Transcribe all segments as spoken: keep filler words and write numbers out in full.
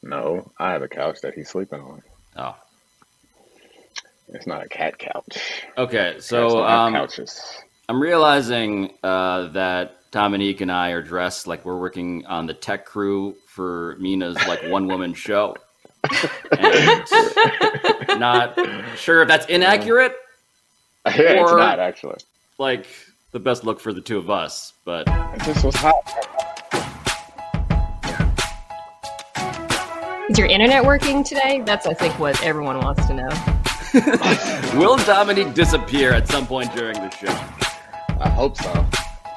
No, I have a couch that he's sleeping on. Oh. It's not a cat couch. Okay, so um, couches. I'm realizing uh, that Dominique and I are dressed like we're working on the tech crew for Mina's like one-woman show. And not sure if that's inaccurate. Yeah, or, it's not actually. Like the best look for the two of us, but this was hot. Is your internet working today? That's, I think, what everyone wants to know. Will Dominique disappear at some point during the show? I hope so.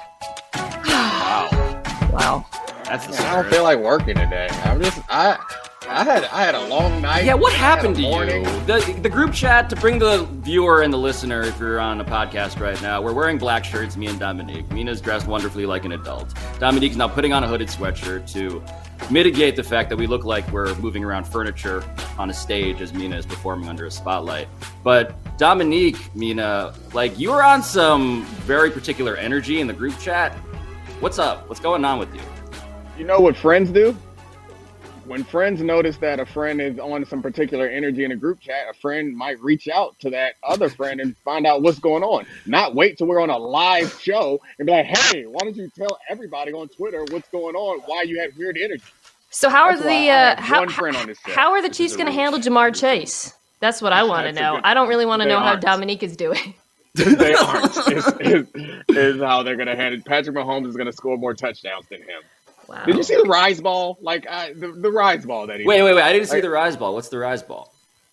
Wow. Wow. That's the I don't feel like working today. I'm just I I had I had a long night. Yeah, what happened to morning. you? The the group chat, to bring the viewer and the listener, if you're on a podcast right now, we're wearing black shirts, me and Dominique. Mina's dressed wonderfully like an adult. Dominique's now putting on a hooded sweatshirt to mitigate the fact that we look like we're moving around furniture on a stage as Mina is performing under a spotlight. But Dominique, Mina, like you were on some very particular energy in the group chat. What's up? What's going on with you? You know what friends do? When friends notice that a friend is on some particular energy in a group chat, a friend might reach out to that other friend and find out what's going on. Not wait till we're on a live show and be like, hey, why don't you tell everybody on Twitter what's going on, why you had weird energy? So how That's are the uh, how, one friend on this show. how are the Chiefs going to handle Jamar Chase? That's what I want to know. Good, I don't really want to know aren't. how Dominique is doing. They aren't. Is, is, is how they're going to handle it. Patrick Mahomes is going to score more touchdowns than him. Wow. Did you see the rise ball? Like uh, the the rise ball that he wait wait wait! I didn't see like, the rise ball. What's the rise ball?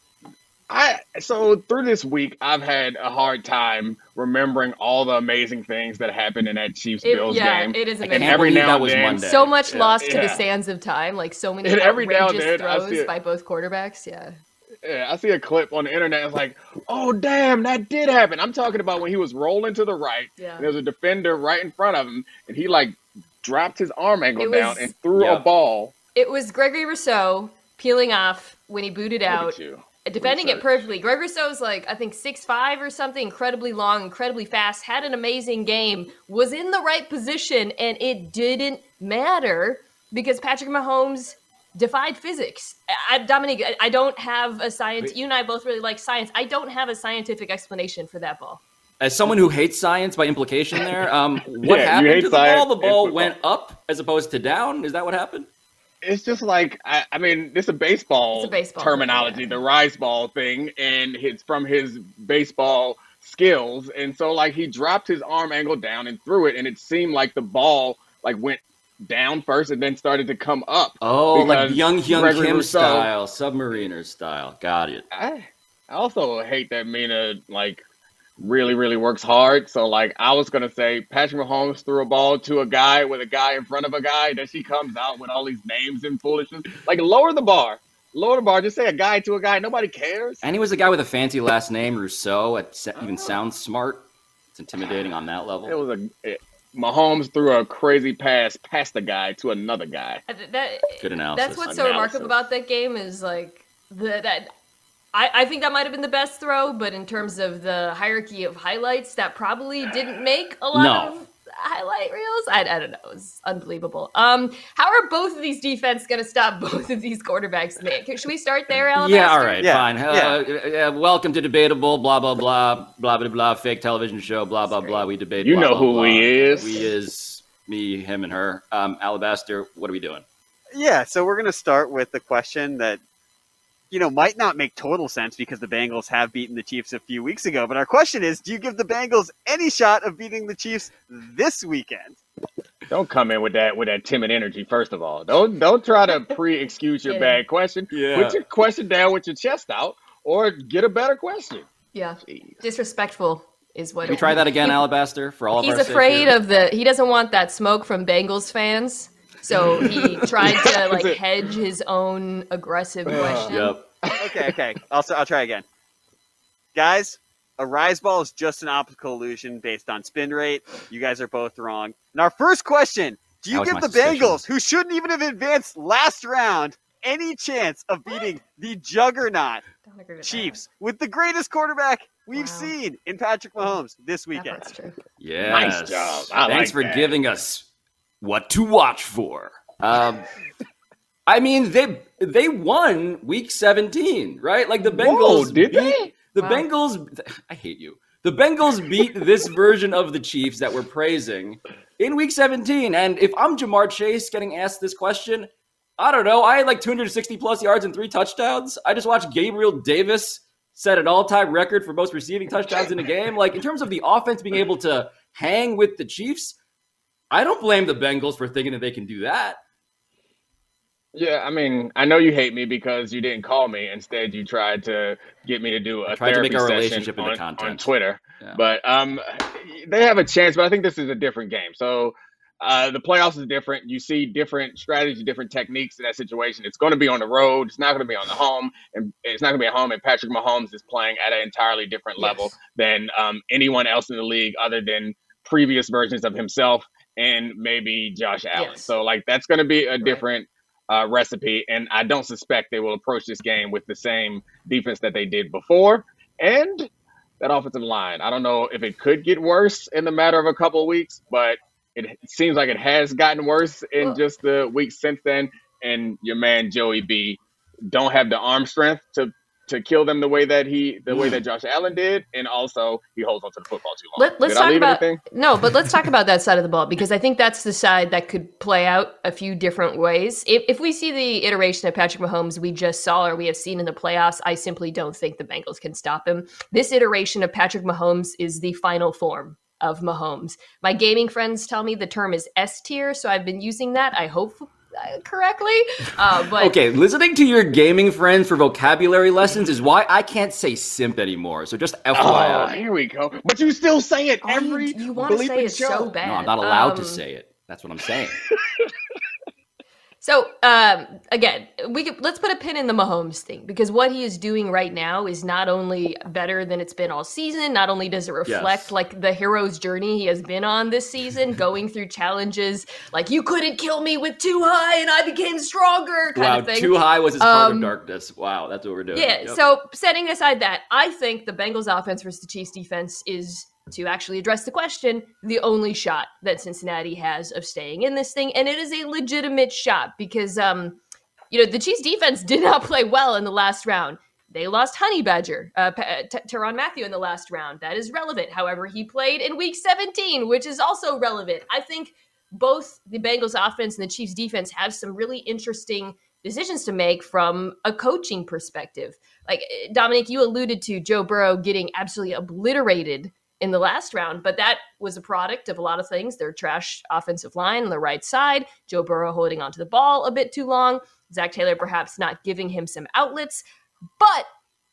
I so through this week, I've had a hard time remembering all the amazing things that happened in that Chiefs Bills yeah, game. Yeah, it is amazing. And every now that and was then, Monday. So much yeah, lost to yeah. the sands of time. Like so many and every now outrageous and then, throws by both quarterbacks. Yeah. Yeah, I see a clip on the internet. It's like, oh damn, that did happen. I'm talking about when he was rolling to the right. Yeah. And there was a defender right in front of him, and he like. dropped his arm angle was, down and threw yeah. a ball. It was Gregory Rousseau peeling off when he booted out, defending it perfectly. Greg Rousseau's like, I think six five or something, incredibly long, incredibly fast, had an amazing game, was in the right position, and it didn't matter because Patrick Mahomes defied physics. I, Dominique, I, I don't have a science. You and I both really like science. I don't have a scientific explanation for that ball. As someone who hates science by implication there, um, what yeah, happened to the ball? The ball went went up as opposed to down? Is that what happened? It's just like, I, I mean, this is a baseball, it's a baseball terminology, thing, yeah. the rise ball thing, and it's from his baseball skills. And so, like, he dropped his arm angle down and threw it, and it seemed like the ball, like, went down first and then started to come up. Oh, like Young Hyun Gregory Kim Rousseau, style, Submariner style. Got it. I, I also hate that Mina, like, really, really works hard. So, like, I was going to say Patrick Mahomes threw a ball to a guy with a guy in front of a guy. Then she comes out with all these names and foolishness. Like, lower the bar. Lower the bar. Just say a guy to a guy. Nobody cares. And he was a guy with a fancy last name, Rousseau. It even sounds smart. It's intimidating on that level. It was a... It, Mahomes threw a crazy pass past the guy to another guy. That, Good analysis. That's what's so remarkable about that game is, like, the, that... I, I think that might have been the best throw, but in terms of the hierarchy of highlights, that probably didn't make a lot no. of highlight reels. I, I don't know. It was unbelievable. Um, how are both of these defense going to stop both of these quarterbacks? Should we start there, Alabaster? Yeah, all right, yeah. fine. Uh, uh, welcome to Debatable, blah, blah, blah, blah, blah, blah, fake television show, blah, blah, blah. We debate, You blah, know blah, who blah. he is. We is me, him, and her. Um, Alabaster, what are we doing? Yeah, so we're going to start with the question that you know, might not make total sense because the Bengals have beaten the Chiefs a few weeks ago. But our question is, do you give the Bengals any shot of beating the Chiefs this weekend? Don't come in with that with that timid energy, first of all. Don't don't try to pre-excuse your bad question. Yeah. Put your question down with your chest out or get a better question. Yeah. Jeez. Disrespectful is what Can we try that again, Alabaster, for all of He's our afraid of the he doesn't want that smoke from Bengals fans. So he tried to like hedge his own aggressive question. Yep. Okay, okay. I'll I'll try again. Guys, a rise ball is just an optical illusion based on spin rate. You guys are both wrong. And our first question, do you give the suspicion. Bengals, who shouldn't even have advanced last round, any chance of beating the juggernaut Chiefs that. with the greatest quarterback we've wow. seen in Patrick Mahomes this weekend? That's true. Yes. Nice job. I Thanks like for that. giving us what to watch for. Um, I mean, they they won week seventeen, right? Like the Bengals Whoa, did beat, they? The wow. Bengals, I hate you. The Bengals beat this version of the Chiefs that we're praising in week seventeen. And if I'm Ja'Marr Chase getting asked this question, I don't know. I had like two hundred sixty plus yards and three touchdowns. I just watched Gabriel Davis set an all-time record for most receiving touchdowns in a game. Like in terms of the offense being able to hang with the Chiefs, I don't blame the Bengals for thinking that they can do that. Yeah, I mean, I know you hate me because you didn't call me. Instead, you tried to get me to do a tried to therapy make our session relationship into on, content. on Twitter. Yeah. But um, they have a chance, but I think this is a different game. So uh, the playoffs is different. You see different strategies, different techniques in that situation. It's going to be on the road. It's not going to be on the home, and it's not going to be at home. And Patrick Mahomes is playing at an entirely different Yes. level than um, anyone else in the league, other than previous versions of himself and maybe Josh Allen. Yes. So like that's going to be a Right. different uh, recipe, and I don't suspect they will approach this game with the same defense that they did before. And that offensive line, I don't know if it could get worse in the matter of a couple of weeks, but it seems like it has gotten worse in Well- just the weeks since then. And your man Joey B don't have the arm strength to to kill them the way that he the way that Josh Allen did, and also he holds onto the football too long. Let, let's Did talk I leave about anything? no, but let's talk about that side of the ball because I think that's the side that could play out a few different ways. If if we see the iteration of Patrick Mahomes we just saw or we have seen in the playoffs, I simply don't think the Bengals can stop him. This iteration of Patrick Mahomes is the final form of Mahomes. My gaming friends tell me the term is S tier, so I've been using that. I hope correctly. Uh, but Okay, listening to your gaming friends for vocabulary lessons is why I can't say simp anymore. So just F Y Oh, I. here we go. But you still say it oh, you- every you, want to say bleeping it show. so bad. No, I'm not allowed Um, to say it. That's what I'm saying. So um, again, we could, let's put a pin in the Mahomes thing because what he is doing right now is not only better than it's been all season. Not only does it reflect Yes. like the hero's journey he has been on this season, going through challenges like you couldn't kill me with too high and I became stronger kind Wow, of thing. too high was his part Um, of darkness. Wow, that's what we're doing. Yeah. Yep. So setting aside that, I think the Bengals offense versus the Chiefs defense is, to actually address the question, the only shot that Cincinnati has of staying in this thing. And it is a legitimate shot because, um, you know, the Chiefs defense did not play well in the last round. They lost Honey Badger, uh, T- Tyrann Mathieu in the last round. That is relevant. However, he played in week seventeen, which is also relevant. I think both the Bengals offense and the Chiefs defense have some really interesting decisions to make from a coaching perspective. Like Dominic, you alluded to Joe Burrow getting absolutely obliterated in the last round, but that was a product of a lot of things. Their trash offensive line on the right side, Joe Burrow holding onto the ball a bit too long, Zach Taylor perhaps not giving him some outlets, but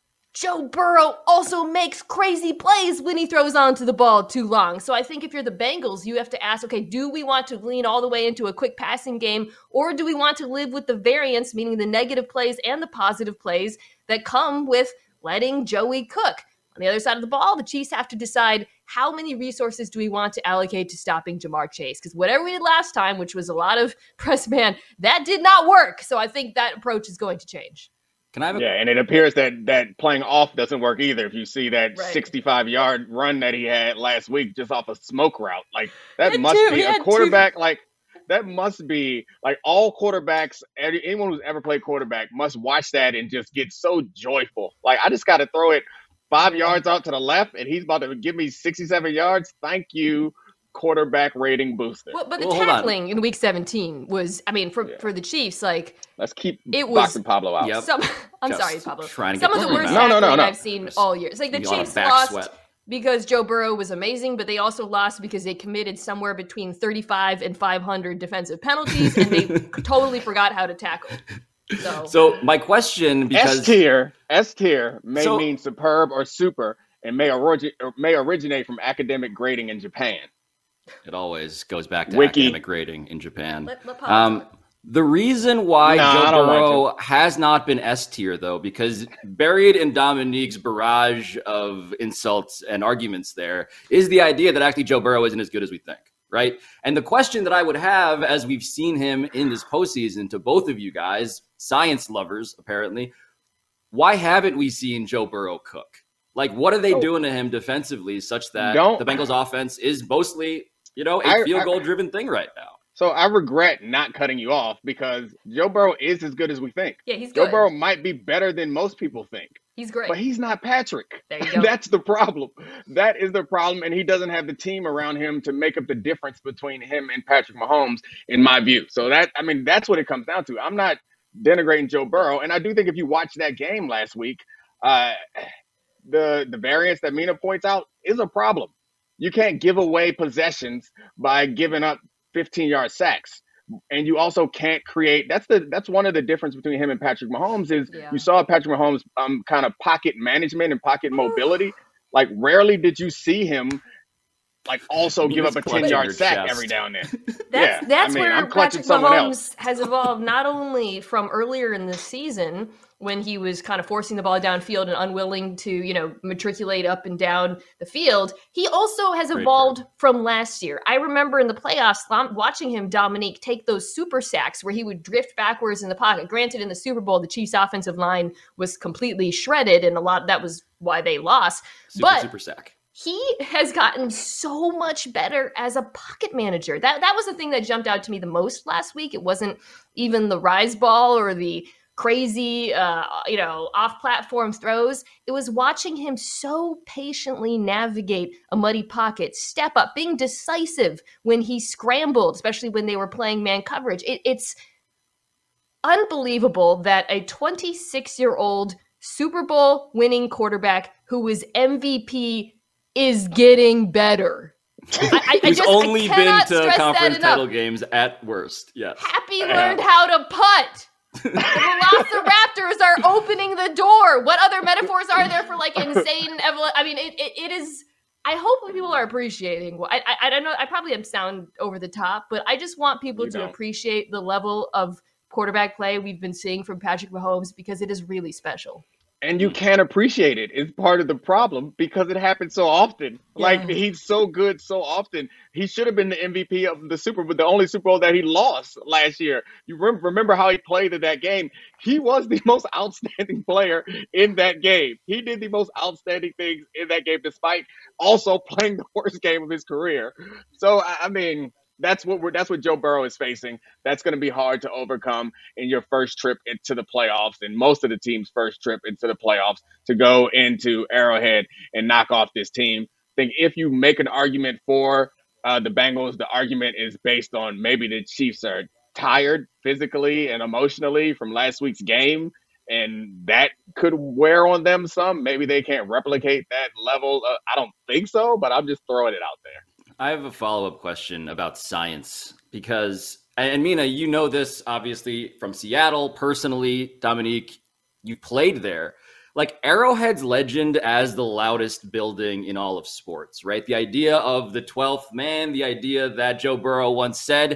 Joe Burrow also makes crazy plays when he throws onto the ball too long. So I think if you're the Bengals, you have to ask, okay, do we want to lean all the way into a quick passing game, or do we want to live with the variance, meaning the negative plays and the positive plays that come with letting Joey cook? On the other side of the ball, the Chiefs have to decide how many resources do we want to allocate to stopping Ja'Marr Chase? Because whatever we did last time, which was a lot of press man, that did not work. So I think that approach is going to change. Can I have a, Yeah, and it appears that that playing off doesn't work either. If you see that Right. sixty-five yard run that he had last week just off a smoke route, like that He had must two- be he a had two- quarterback. Like that must be like all quarterbacks. Every, anyone who's ever played quarterback must watch that and just get so joyful. Like I just got to throw it five yards out to the left, and he's about to give me sixty-seven yards. Thank you, quarterback rating booster. Well, but the Well, hold on. tackling in week seventeen was, I mean, for, Yeah. for the Chiefs, like Let's keep It was- boxing Pablo out. Yep. some, I'm Just sorry, Pablo. trying to Some get of the the worst point out. No, no, no, tackling no. I've seen all year. It's like the You want a Chiefs back lost sweat. because Joe Burrow was amazing, but they also lost because they committed somewhere between thirty-five and five hundred defensive penalties, and they totally forgot how to tackle. So, So my question, because S tier, S tier may So- mean superb or super, and may origi- or may originate from academic grading in Japan. it always goes back to Wiki. academic grading in Japan. let, let Pablo Um, talk. the reason why Nah, I Joe don't want Burrow has not been S tier, though, because buried in Dominique's barrage of insults and arguments there is the idea that actually Joe Burrow isn't as good as we think, right? And the question that I would have, as we've seen him in this postseason, to both of you guys, science lovers, apparently, why haven't we seen Joe Burrow cook? Like, what are they Oh. doing to him defensively such that Don't- the Bengals offense is mostly, you know, a I- field I- goal driven thing right now? So I regret not cutting you off because Joe Burrow is as good as we think. Yeah, he's good. Joe Burrow might be better than most people think. He's great. But he's not Patrick. There you go. That's the problem. That is the problem. And he doesn't have the team around him to make up the difference between him and Patrick Mahomes, in my view. So that, I mean, that's what it comes down to. I'm not denigrating Joe Burrow. And I do think if you watch that game last week, uh, the, the variance that Mina points out is a problem. You can't give away possessions by giving up fifteen-yard sacks. And you also can't create. That's the that's one of the difference between him and Patrick Mahomes is yeah. you saw Patrick Mahomes um kind of pocket management and pocket mobility. Like rarely did you see him like also give up a ten-yard sack chest. every now and then. That's yeah. that's I mean, where Patrick Mahomes has evolved not only from earlier in the season when he was kind of forcing the ball downfield and unwilling to, you know, matriculate up and down the field. He also has Great evolved friend. from last year. I remember in the playoffs watching him, Dominique, take those super sacks where he would drift backwards in the pocket. Granted, in the Super Bowl, the Chiefs' offensive line was completely shredded, and a lot that was why they lost. Super, but super sack. He has gotten so much better as a pocket manager. That that was the thing that jumped out to me the most last week. It wasn't even the rise ball or the crazy, uh, you know, off-platform throws. It was watching him so patiently navigate a muddy pocket, step up, being decisive when he scrambled, especially when they were playing man coverage. It, it's unbelievable that a twenty-six-year-old Super Bowl winning quarterback who was M V P is getting better. I, I, He's I just, only I been to conference title games at worst. Yes. Happy learned how to putt. The Velociraptors are opening the door. What other metaphors are there for like insane evolution? I mean, it, it, it is. I hope people are appreciating. I, I I don't know. I probably am sound over the top, but I just want people you to don't. appreciate the level of quarterback play we've been seeing from Patrick Mahomes because it is really special. And you can't appreciate it. It's part of the problem because it happens so often. Yeah. Like, he's so good so often. He should have been the M V P of the Super Bowl, the only Super Bowl that he lost last year. You re- remember how he played in that game. He was the most outstanding player in that game. He did the most outstanding things in that game, despite also playing the worst game of his career. So, I mean... That's what we're. That's what Joe Burrow is facing. That's going to be hard to overcome in your first trip into the playoffs, and most of the team's first trip into the playoffs to go into Arrowhead and knock off this team. I think if you make an argument for uh, the Bengals, the argument is based on maybe the Chiefs are tired physically and emotionally from last week's game, and that could wear on them some. Maybe they can't replicate that level. Uh, I don't think so, but I'm just throwing it out there. I have a follow-up question about science because, and Mina, you know this obviously from Seattle personally. Dominique, you played there. Like Arrowhead's legend as the loudest building in all of sports, right? The idea of the twelfth man, the idea that Joe Burrow once said,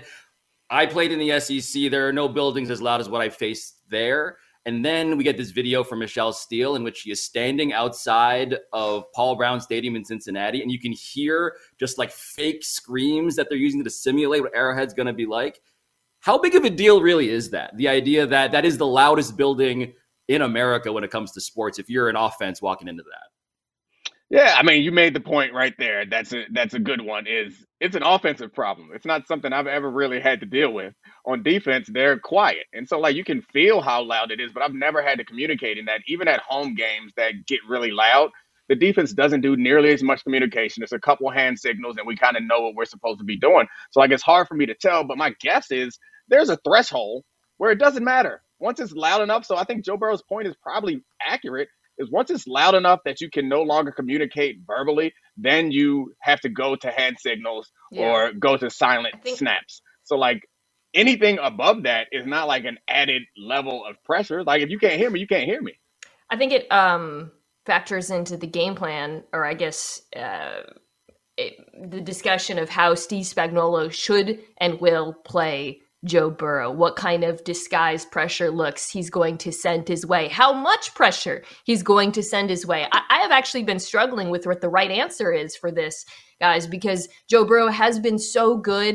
I played in the S E C. There are no buildings as loud as what I faced there. And then we get this video from Michelle Steele in which she is standing outside of Paul Brown Stadium in Cincinnati. And you can hear just like fake screams that they're using to simulate what Arrowhead's going to be like. How big of a deal really is that? The idea that that is the loudest building in America when it comes to sports, if you're an offense walking into that. Yeah, I mean, you made the point right there. That's a that's a good one. Is it's an offensive problem. It's not something I've ever really had to deal with. On defense, they're quiet. And so, like, you can feel how loud it is, but I've never had to communicate in that. Even at home games that get really loud, the defense doesn't do nearly as much communication. There's a couple hand signals, and we kind of know what we're supposed to be doing. So, like, it's hard for me to tell, but my guess is there's a threshold where it doesn't matter. Once it's loud enough, so I think Joe Burrow's point is probably accurate, is once it's loud enough that you can no longer communicate verbally, then you have to go to hand signals yeah. or go to silent think- snaps. So, like, anything above that is not like an added level of pressure. Like, if you can't hear me, you can't hear me. I think it um, factors into the game plan, or I guess uh, it, the discussion of how Steve Spagnuolo should and will play Joe Burrow, what kind of disguised pressure looks he's going to send his way, how much pressure he's going to send his way. I, I have actually been struggling with what the right answer is for this, guys, because Joe Burrow has been so good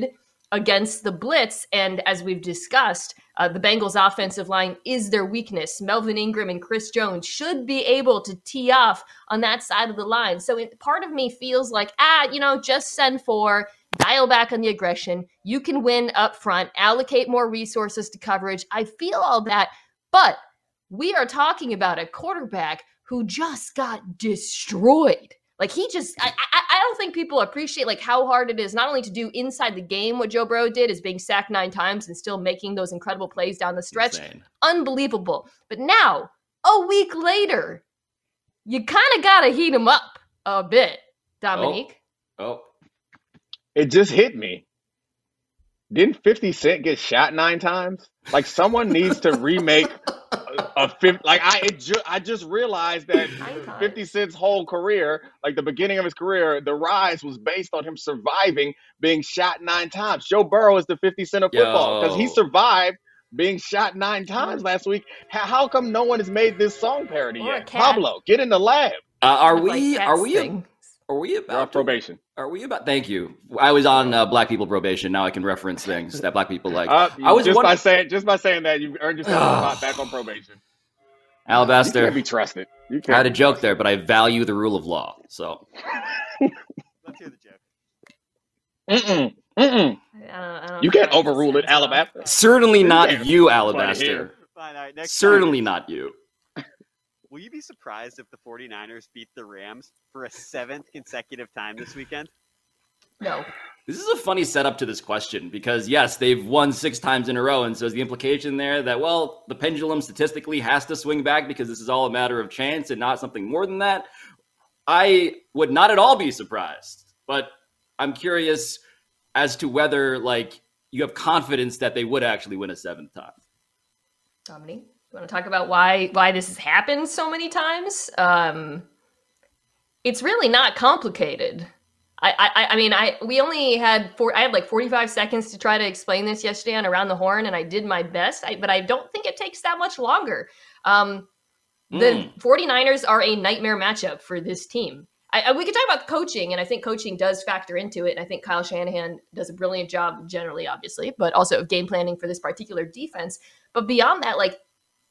against the blitz. And as we've discussed, uh, the Bengals offensive line is their weakness. Melvin Ingram and Chris Jones should be able to tee off on that side of the line. So it, part of me feels like, ah, you know, just send four, dial back on the aggression. You can win up front, allocate more resources to coverage. I feel all that, but we are talking about a quarterback who just got destroyed. Like he just, I, I, I don't think people appreciate like how hard it is not only to do inside the game what Joe Burrow did, is being sacked nine times and still making those incredible plays down the stretch. Insane. Unbelievable. But now, a week later, you kind of got to heat him up a bit, Dominique. Oh. oh. It just hit me. Didn't fifty Cent get shot nine times? Like someone needs to remake a fifty. Like I, it ju- I just realized that fifty Cent's whole career, like the beginning of his career, the rise was based on him surviving being shot nine times. Joe Burrow is the fifty Cent of football because he survived being shot nine times last week. How, how come no one has made this song parody or yet? Pablo, get in the lab. Uh, are we? Like are we? Thing. Are we about You're on probation? Are we about? Thank you. I was on uh, black people probation. Now I can reference things that black people like. Uh, I was just wondering, by saying just by saying that you earned yourself a spot back on probation. Alabaster, you can't be trusted. You can't I had a joke there, but I value the rule of law. So let's hear the joke. Mm-mm. Mm-mm. I don't, I don't you can't overrule it, Alabaster. Certainly not you, Alabaster. Fine, all right, next Certainly time. not you. Will you be surprised if the 49ers beat the Rams for a seventh consecutive time this weekend? No. This is a funny setup to this question because, yes, they've won six times in a row. And so is the implication there that, well, the pendulum statistically has to swing back because this is all a matter of chance and not something more than that? I would not at all be surprised. But I'm curious as to whether, like, you have confidence that they would actually win a seventh time. Dominique? You want to talk about why why this has happened so many times? Um, it's really not complicated. I, I I mean I we only had four. I had like forty-five seconds to try to explain this yesterday on Around the Horn, and I did my best. I, but I don't think it takes that much longer. Um, the mm. 49ers are a nightmare matchup for this team. I, I, we could talk about the coaching, and I think coaching does factor into it. And I think Kyle Shanahan does a brilliant job generally, obviously, but also of game planning for this particular defense. But beyond that, like,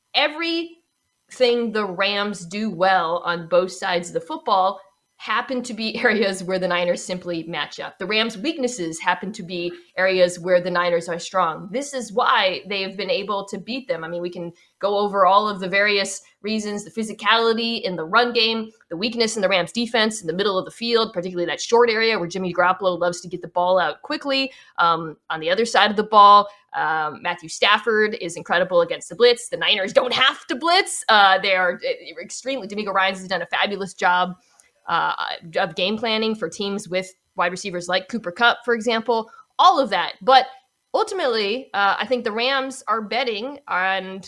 everything the Rams do well on both sides of the football happen to be areas where the Niners simply match up. The Rams' weaknesses happen to be areas where the Niners are strong. This is why they've been able to beat them. I mean, we can go over all of the various reasons, the physicality in the run game, the weakness in the Rams' defense in the middle of the field, particularly that short area where Jimmy Garoppolo loves to get the ball out quickly. Um, on the other side of the ball, um, Matthew Stafford is incredible against the blitz. The Niners don't have to blitz. Uh, they are extremely, D'Amico Ryans has done a fabulous job Uh, of game planning for teams with wide receivers like Cooper Kupp, for example, all of that. But ultimately, uh, I think the Rams are betting and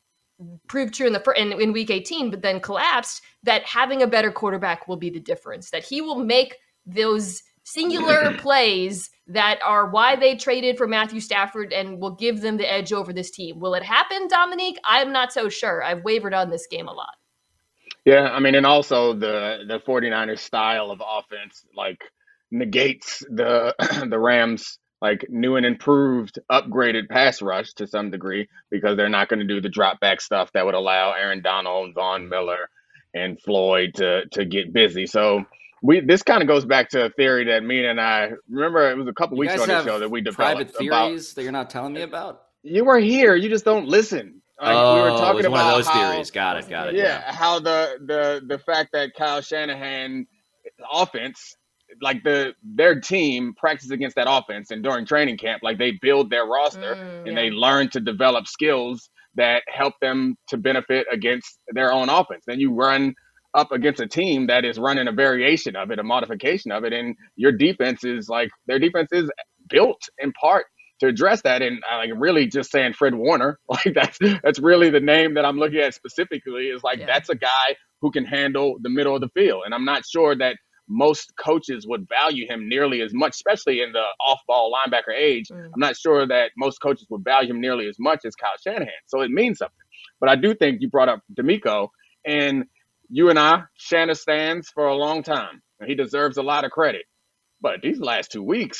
proved true in the in, in week eighteen, but then collapsed, that having a better quarterback will be the difference, that he will make those singular plays that are why they traded for Matthew Stafford and will give them the edge over this team. Will it happen, Dominique? I'm not so sure. I've wavered on this game a lot. Yeah, I mean, and also the the 49ers style of offense like negates the the Rams like new and improved, upgraded pass rush to some degree, because they're not going to do the drop back stuff that would allow Aaron Donald, Von Miller, and Floyd to to get busy. So we this kind of goes back to a theory that me and I remember it was a couple you weeks guys on the show that we developed. Private theories about, that you're not telling me about. You were here, you just don't listen. Like, oh, we were talking it was about one of those how, theories. Got it, got it. Yeah, yeah, how the the the fact that Kyle Shanahan offense, like the their team practices against that offense, and during training camp, like they build their roster mm, and yeah. they learn to develop skills that help them to benefit against their own offense. Then you run up against a team that is running a variation of it, a modification of it, and your defense is like their defense is built in part to address that. And I like really just saying Fred Warner, like that's that's really the name that I'm looking at specifically, is like, yeah. that's a guy who can handle the middle of the field. And I'm not sure that most coaches would value him nearly as much, especially in the off-ball linebacker age. Mm. I'm not sure that most coaches would value him nearly as much as Kyle Shanahan. So it means something. But I do think you brought up D'Amico, and you and I, Shanahan stands for a long time, and he deserves a lot of credit. But these last two weeks,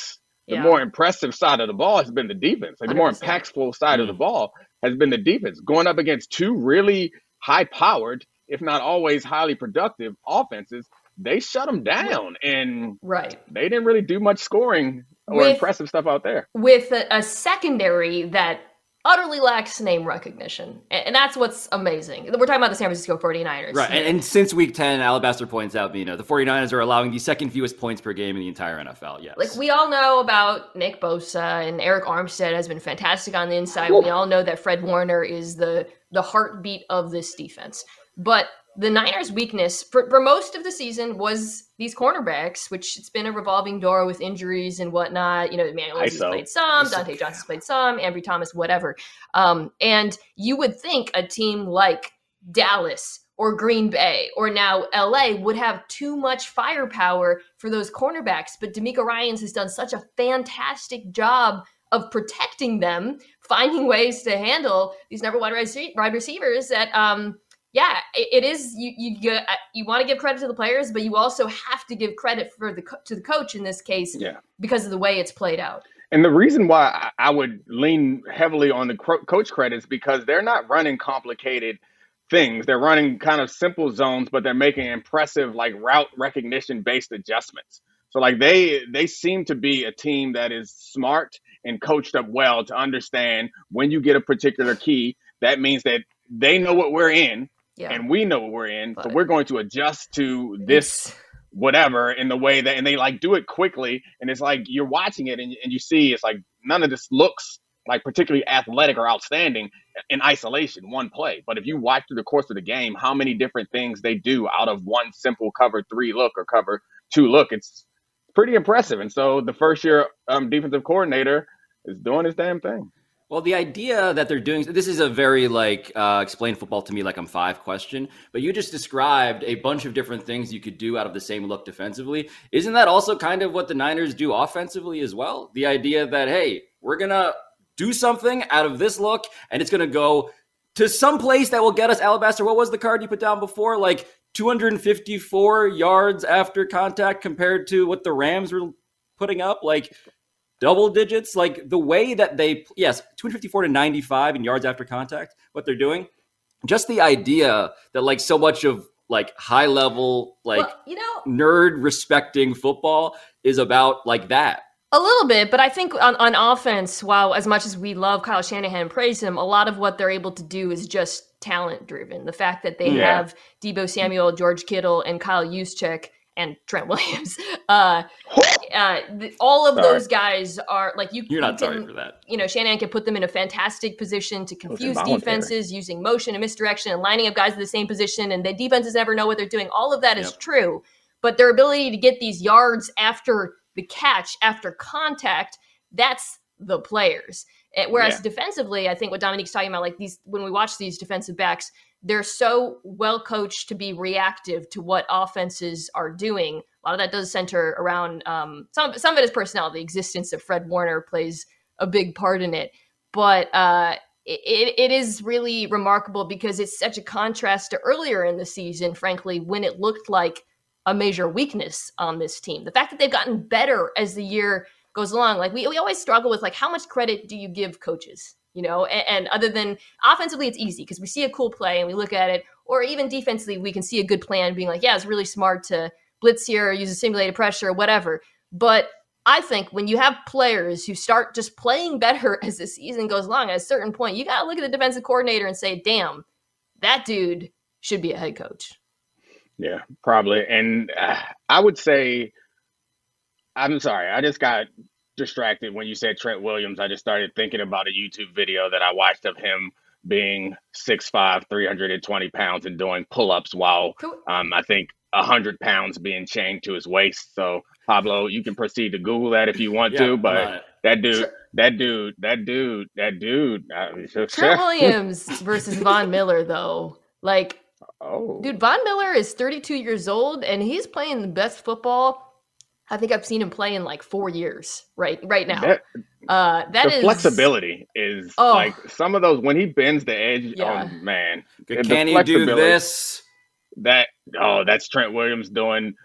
The yeah. more impressive side of the ball has been the defense. Like the more impactful side mm. of the ball has been the defense. Going up against two really high-powered, if not always highly productive offenses, they shut them down. And right. they didn't really do much scoring or with, impressive stuff out there. With a, a secondary that utterly lacks name recognition. And that's what's amazing. We're talking about the San Francisco forty-niners. Right. And, and since week ten, Alabaster points out, you know, the forty-niners are allowing the second fewest points per game in the entire N F L. Yes. Like, we all know about Nick Bosa, and Eric Armstead has been fantastic on the inside. We all know that Fred Warner is the, the heartbeat of this defense. But the Niners' weakness for, for most of the season was these cornerbacks, which it's been a revolving door with injuries and whatnot. You know, Emmanuel has played some, Dante Johnson's played some, Ambry Thomas, whatever. Um, and you would think a team like Dallas or Green Bay or now L A would have too much firepower for those cornerbacks. But DeMeco Ryans has done such a fantastic job of protecting them, finding ways to handle these number one wide receivers that um, – yeah, it is. You you you want to give credit to the players, but you also have to give credit for the to the coach in this case, yeah. because of the way it's played out. And the reason why I would lean heavily on the coach credits because they're not running complicated things. They're running kind of simple zones, but they're making impressive like route recognition based adjustments. So like they they seem to be a team that is smart and coached up well to understand when you get a particular key, that means that they know what we're in. Yeah. And we know what we're in, but so we're going to adjust to this whatever in the way that, and they like do it quickly. And it's like you're watching it and, and you see it's like none of this looks like particularly athletic or outstanding in isolation, one play. But if you watch through the course of the game, how many different things they do out of one simple cover three look or cover two look, it's pretty impressive. And so the first year um, defensive coordinator is doing his damn thing. Well, the idea that they're doing this is a very like uh, explain football to me like I'm five question, but you just described a bunch of different things you could do out of the same look defensively. Isn't that also kind of what the Niners do offensively as well? The idea that, hey, we're going to do something out of this look and it's going to go to some place that will get us Alabaster. What was the card you put down before? Like two hundred fifty-four yards after contact compared to what the Rams were putting up. Like, double digits, like the way that they, yes, two hundred fifty-four to ninety-five in yards after contact, what they're doing. Just the idea that like so much of like high level, like well, you know, nerd respecting football is about like that. A little bit, but I think on, on offense, while as much as we love Kyle Shanahan and praise him, a lot of what they're able to do is just talent driven. The fact that they yeah. have Deebo Samuel, George Kittle, and Kyle Juszczyk, and Trent Williams. Uh, uh, the, all of sorry. those guys are like you. You're not you sorry can, for that. You know, Shanahan can put them in a fantastic position to confuse defenses using motion and misdirection and lining up guys in the same position, and the defenses never know what they're doing. All of that yep. is true, but their ability to get these yards after the catch, after contact, that's the players. Whereas yeah. defensively, I think what Dominique's talking about, like these, when we watch these defensive backs, they're so well coached to be reactive to what offenses are doing. A lot of that does center around um, some. Some of it is personnel. The existence of Fred Warner plays a big part in it, but uh, it, it is really remarkable because it's such a contrast to earlier in the season. Frankly, when it looked like a major weakness on this team, the fact that they've gotten better as the year goes along. Like we we always struggle with like how much credit do you give coaches? You know, and, and other than offensively, it's easy because we see a cool play and we look at it, or even defensively, we can see a good plan being like, yeah, it's really smart to blitz here, or use a simulated pressure, or whatever. But I think when you have players who start just playing better as the season goes along, at a certain point, you got to look at the defensive coordinator and say, damn, that dude should be a head coach. Yeah, probably. And uh, I would say, I'm sorry, I just got distracted when you said Trent Williams. I just started thinking about a YouTube video that I watched of him being six five, three hundred twenty pounds and doing pull-ups while um, I think one hundred pounds being chained to his waist. So Pablo, you can proceed to Google that if you want yeah, to, but that dude, sure. that dude, that dude, that dude. Uh, Trent Williams versus Von Miller, though. Like, oh. dude, Von Miller is thirty-two years old and he's playing the best football I think I've seen him play in like four years right right now. That, uh, that the is flexibility is oh, like some of those when he bends the edge. Yeah. Oh man, can he do this? That oh, that's Trent Williams doing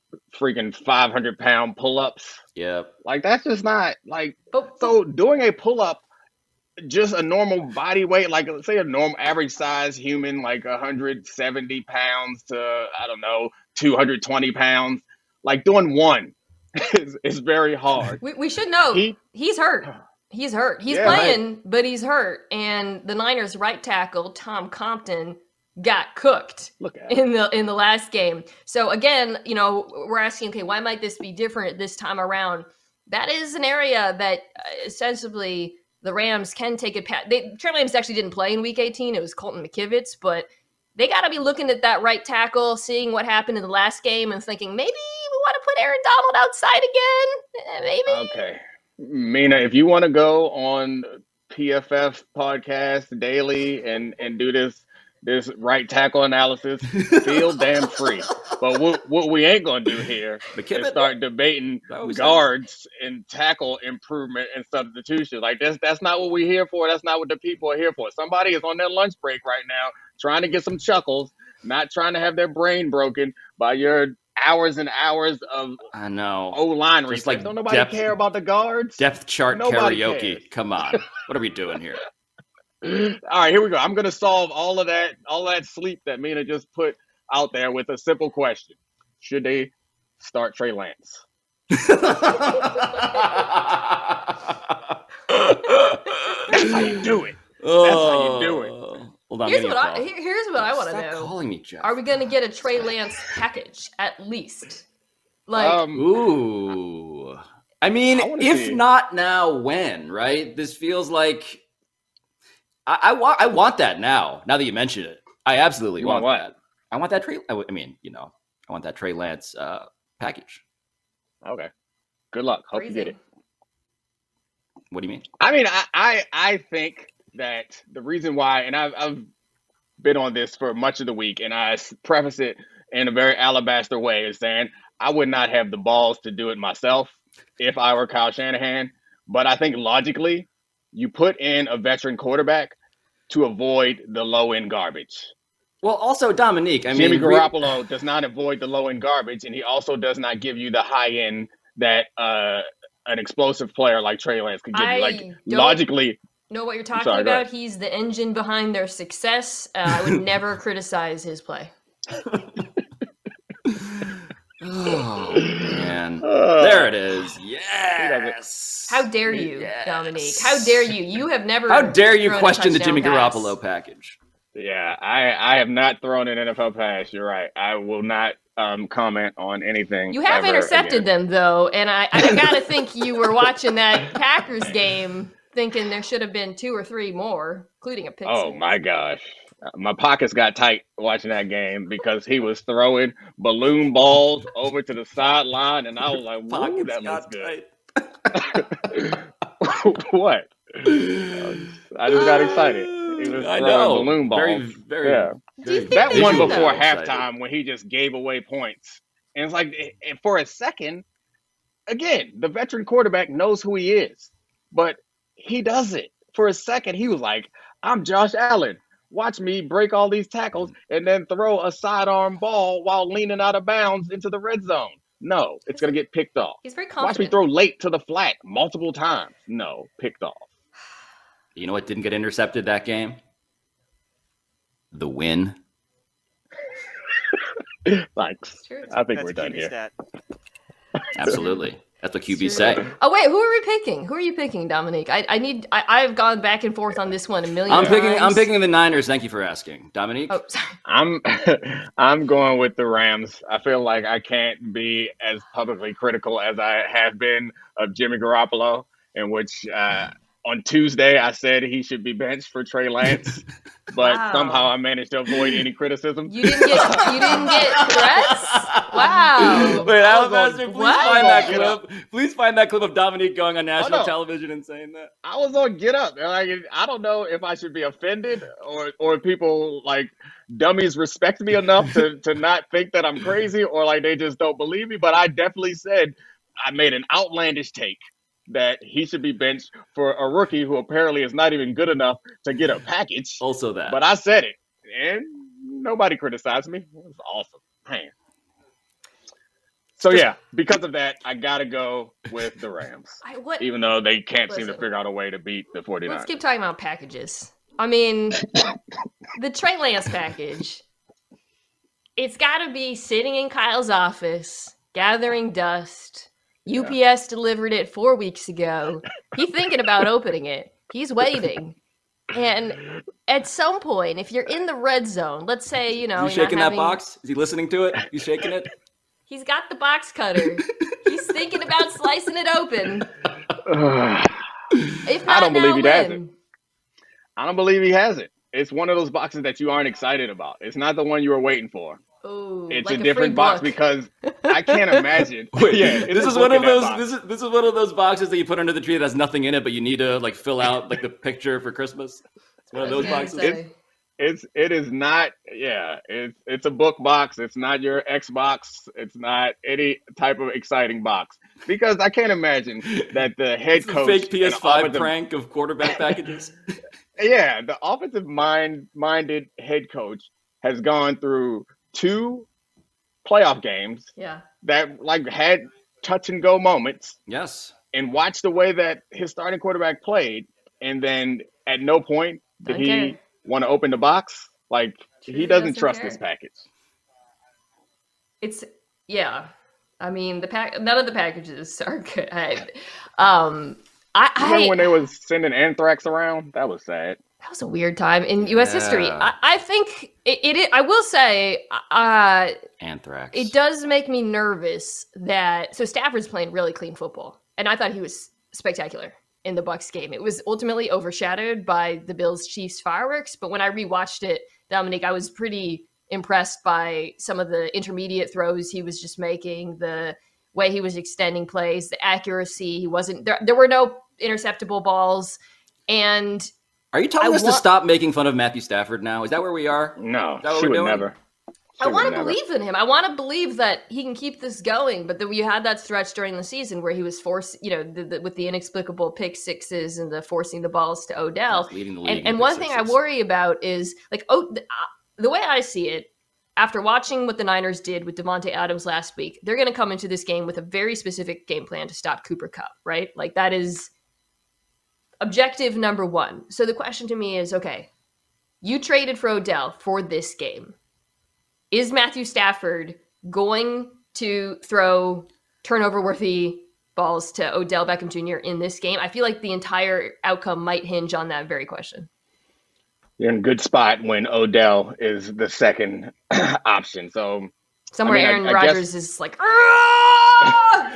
freaking five hundred pound pull-ups. Yep. Like, that's just not, like, so doing a pull-up, just a normal body weight, like, let's say a normal average size human, like one hundred seventy pounds to, I don't know, two hundred twenty pounds, like doing one is, is very hard. We, we should know he, he's hurt. He's hurt. He's yeah, playing, right. but he's hurt. And the Niners' right tackle, Tom Compton, got cooked in the in the last game. So again, you know, we're asking, okay, why might this be different this time around? That is an area that uh, ostensibly the Rams can take it past. They, Trey Lance actually didn't play in Week eighteen. It was Colton McKivitz, but they got to be looking at that right tackle, seeing what happened in the last game, and thinking maybe we want to put Aaron Donald outside again. Maybe. Okay, Mina, if you want to go on P F F podcast daily and and do this. This right tackle analysis, feel damn free. But what, what we ain't going to do here McKibben, is start debating guards and tackle improvement and substitution. Like, that's, that's not what we're here for. That's not what the people are here for. Somebody is on their lunch break right now trying to get some chuckles, not trying to have their brain broken by your hours and hours of I know O-line research. Like, don't nobody depth, care about the guards? Depth chart nobody karaoke. Cares. Come on. What are we doing here? All right, here we go. I'm going to solve all of that, all that sleep that Mina just put out there with a simple question. Should they start Trey Lance? That's how you do it. That's how you do it. Hold on, here's, what I, here, here's what I want to know. Calling me, Jeff. Are we going to get a Trey Lance package at least? Like, um, ooh. I mean, I if see. not now, when, right? This feels like I, I want I want that now. Now that you mention it, I absolutely you want, want that. I want that Trey. I mean, you know, I want that Trey Lance uh, package. Okay. Good luck. Hope Crazy. you get it. What do you mean? I mean, I I, I think that the reason why, and I've, I've been on this for much of the week, and I preface it in a very alabaster way, is saying I would not have the balls to do it myself if I were Kyle Shanahan. But I think logically, you put in a veteran quarterback to avoid the low-end garbage. Well, also, Dominique, I Jimmy mean... Jimmy Garoppolo we... does not avoid the low-end garbage, and he also does not give you the high-end that uh, an explosive player like Trey Lance could give I you. Like, logically... know what you're talking sorry, about. He's the engine behind their success. Uh, I would never criticize his play. Oh, man. Uh, there it is. Yes. How dare you, yes. Dominique? How dare you? You have never. How dare you question the Jimmy pass. Garoppolo package? Yeah, I, I have not thrown an N F L pass. You're right. I will not um, comment on anything. You have ever intercepted again. them, though, and I, I got to think you were watching that Packers game thinking there should have been two or three more, including a pick. Oh, my gosh. My pockets got tight watching that game because he was throwing balloon balls over to the sideline, and I was like, "Whoa, that looks good." What? I just got excited. He was I throwing know. balloon balls. Very, very, yeah. very that one before excited. halftime when he just gave away points, and it's like, and for a second, again, the veteran quarterback knows who he is, but he doesn't. For a second, he was like, "I'm Josh Allen. Watch me break all these tackles and then throw a sidearm ball while leaning out of bounds into the red zone." No, it's going to get picked off. He's very confident. Watch me throw late to the flat multiple times. No, picked off. You know what didn't get intercepted that game? The win. Thanks. I think That's we're done here. Stat. Absolutely. That's what Q B's say. Oh wait, who are we picking? Who are you picking, Dominique? I, I need. I, I've gone back and forth on this one a million I'm picking. times. I'm picking the Niners. Thank you for asking, Dominique. Oh, sorry. I'm. I'm going with the Rams. I feel like I can't be as publicly critical as I have been of Jimmy Garoppolo, in which uh, on Tuesday I said he should be benched for Trey Lance, but wow. somehow I managed to avoid any criticism. You didn't get. You didn't get threats. Wow. Wait, Alabaster, please what? find that clip. Please find that clip of Dominique going on national oh, no. television and saying that. I was on Get Up. Like, I don't know if I should be offended or or people like dummies respect me enough to, to not think that I'm crazy, or like they just don't believe me. But I definitely said I made an outlandish take that he should be benched for a rookie who apparently is not even good enough to get a package. Also that. But I said it, and nobody criticized me. It was awesome. Man. So, yeah, because of that, I got to go with the Rams. I, what, even though they can't listen, seem to figure out a way to beat the 49ers. Let's keep talking about packages. I mean, the Trey Lance package, it's got to be sitting in Kyle's office, gathering dust. U P S yeah. delivered it four weeks ago. He's thinking about opening it. He's waiting. And at some point, if you're in the red zone, let's say, you know. Is he shaking having... that box? Is he listening to it? He's shaking it? He's got the box cutter. He's thinking about slicing it open. If not, I don't believe he when? has it. I don't believe he has it. It's one of those boxes that you aren't excited about. It's not the one you were waiting for. Ooh, it's like a a different box because I can't imagine. Wait, yeah, this is one of those. This is this is one of those boxes that you put under the tree that has nothing in it, but you need to like fill out like the picture for Christmas. It's one of those boxes. It's, it's it is not. Yeah, it's it's a book box. It's not your Xbox. It's not any type of exciting box because I can't imagine that the head it's coach fake P S five prank of quarterback packages. Yeah, the offensive mind minded head coach has gone through two playoff games yeah. that like had touch and go moments. Yes. And watched the way that his starting quarterback played. And then at no point did Don't he care. want to open the box. Like True, he doesn't, doesn't trust care. this package. It's yeah. I mean the pack none of the packages are good. I, um I, I Remember when they was sending anthrax around? That was sad. That was a weird time in U S Yeah. history. I, I think it, it. I will say, uh, Anthrax. it does make me nervous that so Stafford's playing really clean football, and I thought he was spectacular in the Bucs game. It was ultimately overshadowed by the Bills Chiefs fireworks, but when I rewatched it, Dominique, I was pretty impressed by some of the intermediate throws he was just making, the way he was extending plays, the accuracy. He wasn't there. There were no interceptable balls, and. Are you telling I us want, to stop making fun of Matthew Stafford now? Is that where we are? No, Is that what she we're would doing? never. She I want would to never. believe in him. I want to believe that he can keep this going. But then you had that stretch during the season where he was forced, you know, the, the, with the inexplicable pick sixes and the forcing the balls to Odell. Leading the league And, in and pick one thing I sixes. worry about is like, oh, the, uh, the way I see it, after watching what the Niners did with Devontae Adams last week, they're going to come into this game with a very specific game plan to stop Cooper Kupp, right? Like that is objective number one. So the question to me is, okay, you traded for Odell for this game. Is Matthew Stafford going to throw turnover-worthy balls to Odell Beckham Junior in this game? I feel like the entire outcome might hinge on that very question. You're in a good spot when Odell is the second option. So Somewhere I mean, Aaron I, I Rodgers guess... is like, ah!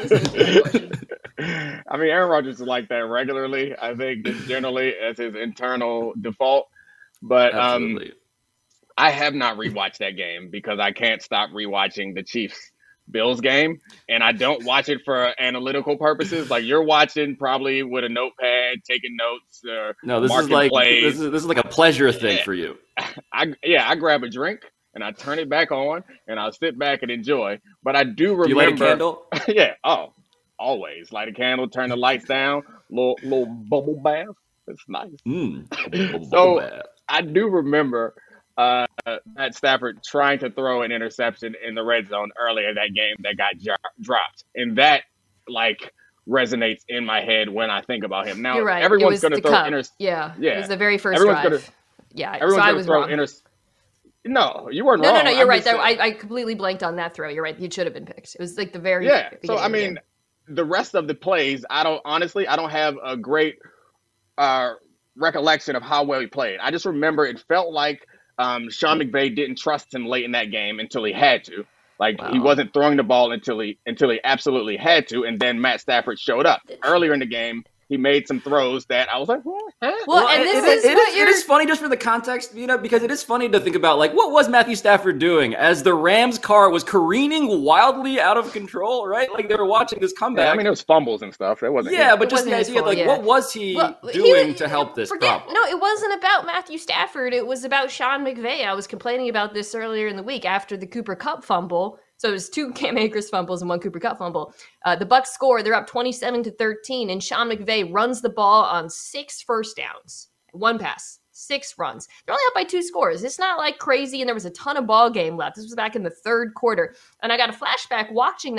I mean, Aaron Rodgers is like that regularly, I think, just generally as his internal default. But um, I have not rewatched that game because I can't stop rewatching the Chiefs Bills game. And I don't watch it for analytical purposes. Like you're watching probably with a notepad, taking notes. Or no, this is like this is, this is like a pleasure thing yeah. for you. I Yeah, I grab a drink. And I turn it back on, and I'll sit back and enjoy. But I do remember. Do you light a candle? Yeah. Oh, always light a candle, turn the lights down, little little bubble bath. It's nice. Mm, so bath. I do remember uh, Matt Stafford trying to throw an interception in the red zone earlier that game that got jar- dropped, and that like resonates in my head when I think about him. Now, You're right. everyone's going to throw interceptions. Yeah. Yeah. It was the very first everyone's drive. Gonna, yeah. Everyone's so I going to was throw wrong. interceptions. No, you weren't no, wrong. No, no, no, you're I'm right. That, saying, I, I completely blanked on that throw. You're right. It should have been picked. It was like the very yeah. beginning So I of the mean, game. the rest of the plays, I don't honestly, I don't have a great uh, recollection of how well he played. I just remember it felt like um, Sean McVay didn't trust him late in that game until he had to. Like Wow. he wasn't throwing the ball until he until he absolutely had to, and then Matt Stafford showed up earlier in the game. He made some throws that I was like, hmm, huh? Well, and this it, is it, what is, you're... it is funny just for the context, you know, because it is funny to think about, like, what was Matthew Stafford doing as the Rams car was careening wildly out of control, right? Like, they were watching this comeback. Yeah, I mean, there was fumbles and stuff. It wasn't. Yeah, him. but It just the wasn't his idea, fault, like, yeah. what was he Well, doing he- to help this forget, problem? No, it wasn't about Matthew Stafford. It was about Sean McVay. I was complaining about this earlier in the week after the Cooper Kupp fumble. So it was two Cam Akers fumbles and one Cooper Kupp fumble. Uh, the Bucs score. They're up twenty-seven to thirteen, and Sean McVay runs the ball on six first downs, one pass, six runs. They're only up by two scores. It's not like crazy, and there was a ton of ball game left. This was back in the third quarter, and I got a flashback watching that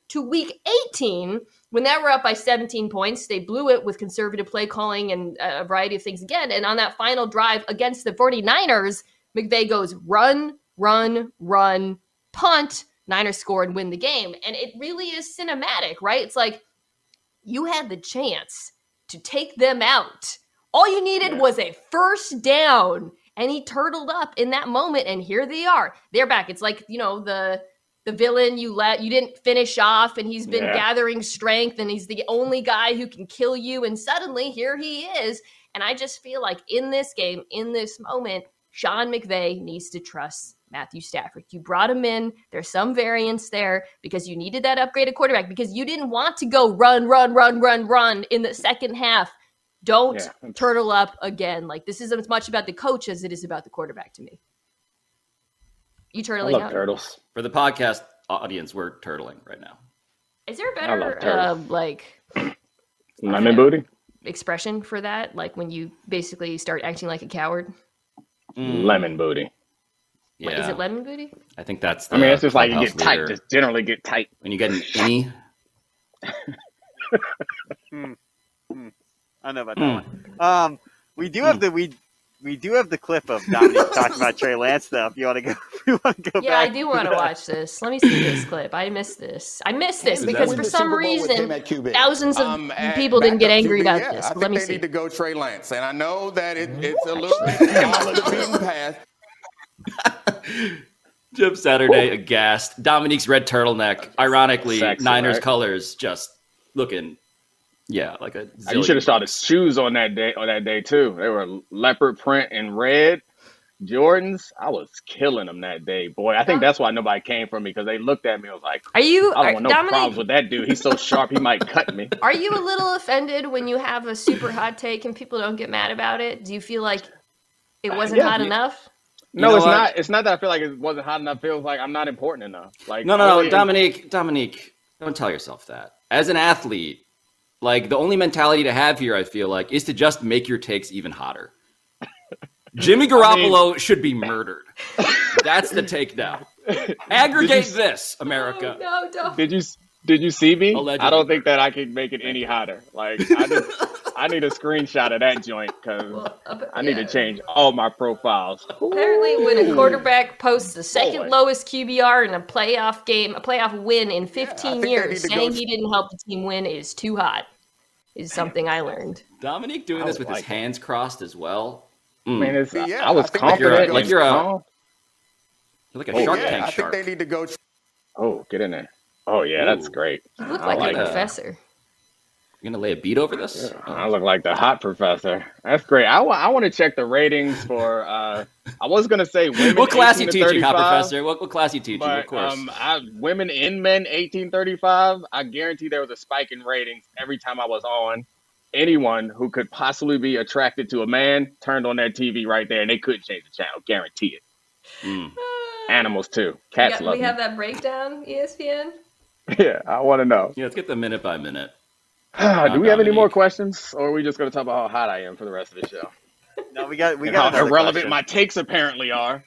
to week eighteen, when they were up by seventeen points. They blew it with conservative play calling and a variety of things again. And on that final drive against the 49ers, McVay goes run, run, run, punt. Niners score and win the game. And it really is cinematic, right? It's like you had the chance to take them out. All you needed yeah. was a first down. And he turtled up in that moment. And here they are. They're back. It's like, you know, the the villain you let, you didn't finish off, and he's been yeah. gathering strength, and he's the only guy who can kill you. And suddenly here he is. And I just feel like in this game, in this moment, Sean McVay needs to trust Matthew Stafford. You brought him in. There's some variance there because you needed that upgraded quarterback, because you didn't want to go run, run, run, run, run in the second half. Don't yeah. turtle up again. Like, this is as much about the coach as it is about the quarterback to me. You turtling I love out? turtles. For the podcast audience, we're turtling right now. Is there a better, uh, like, lemon booty expression for that? Like when you basically start acting like a coward? Mm. Lemon booty. Yeah. Wait, is it lemon booty? I think that's. I mean, it's just like you get tight. Just generally get tight when you get an innie. hmm. Hmm. I know about that mm. one. Um, we do have the we we do have the clip of Dominique talking about Trey Lance though. If you want to go, if you want to go yeah, back. I do want to watch this. Let me see this clip. I missed this. I missed this Is because for some reason thousands of um, people didn't get angry about yeah, this. I think Let me they see. need to go Trey Lance, and I know that it, it's a little bit off the beaten path. Jim Saturday aghast. Dominique's red turtleneck. Ironically, Sexy, Niners right? colors just looking, yeah, like a. You should have saw the shoes on that day. On that day too, they were leopard print and red Jordans. I was killing them that day, boy. I think that's why nobody came for me, because they looked at me. I was like, "Are you?" I don't want no Dominique, problems with that dude. He's so sharp, he might cut me. Are you a little offended when you have a super hot take and people don't get mad about it? Do you feel like it wasn't yeah, hot yeah. enough? No, you know it's what? not. It's not that I feel like it wasn't hot enough. It feels like I'm not important enough. Like no, no, no, Dominique, Dominique, don't tell yourself that. As an athlete, like the only mentality to have here, I feel like, is to just make your takes even hotter. Jimmy Garoppolo I mean, should be murdered. That's the take now. Aggregate you, this, America. Oh, no, don't. Did you did you see me? Allegedly. I don't think that I can make it any hotter. Like I just, I need a screenshot of that joint, because well, uh, I need yeah. to change all my profiles. Apparently, when a quarterback posts the second Boy. lowest Q B R in a playoff game, a playoff win in fifteen yeah, years, saying he didn't help the team win is too hot. Is something I learned. Dominique doing this with like his hands it. crossed as well. Mm. I mean, it's, yeah, I was I confident. Like you're, a, like you're a, you're like a oh, Shark yeah, Tank I shark. think they need to go. Oh, get in there. Oh, yeah, Ooh. that's great. You look like, like a that. professor. You're going to lay a beat over this? Yeah, oh. I look like the hot professor. That's great. I, I want to check the ratings for, uh, I was going to say women What class you teaching, hot professor? What, what class you teaching, but, of course. Um, I, women and men eighteen thirty-five, I guarantee there was a spike in ratings every time I was on. Anyone who could possibly be attracted to a man turned on their T V right there, and they couldn't change the channel. Guarantee it. Mm. Animals, too. Cats we, got, love we me. have that breakdown, E S P N? Yeah, I want to know. Yeah, let's get the minute by minute. Do we have Dominique. any more questions, or are we just going to talk about how hot I am for the rest of the show? No, we got we and got how irrelevant question. my takes apparently are.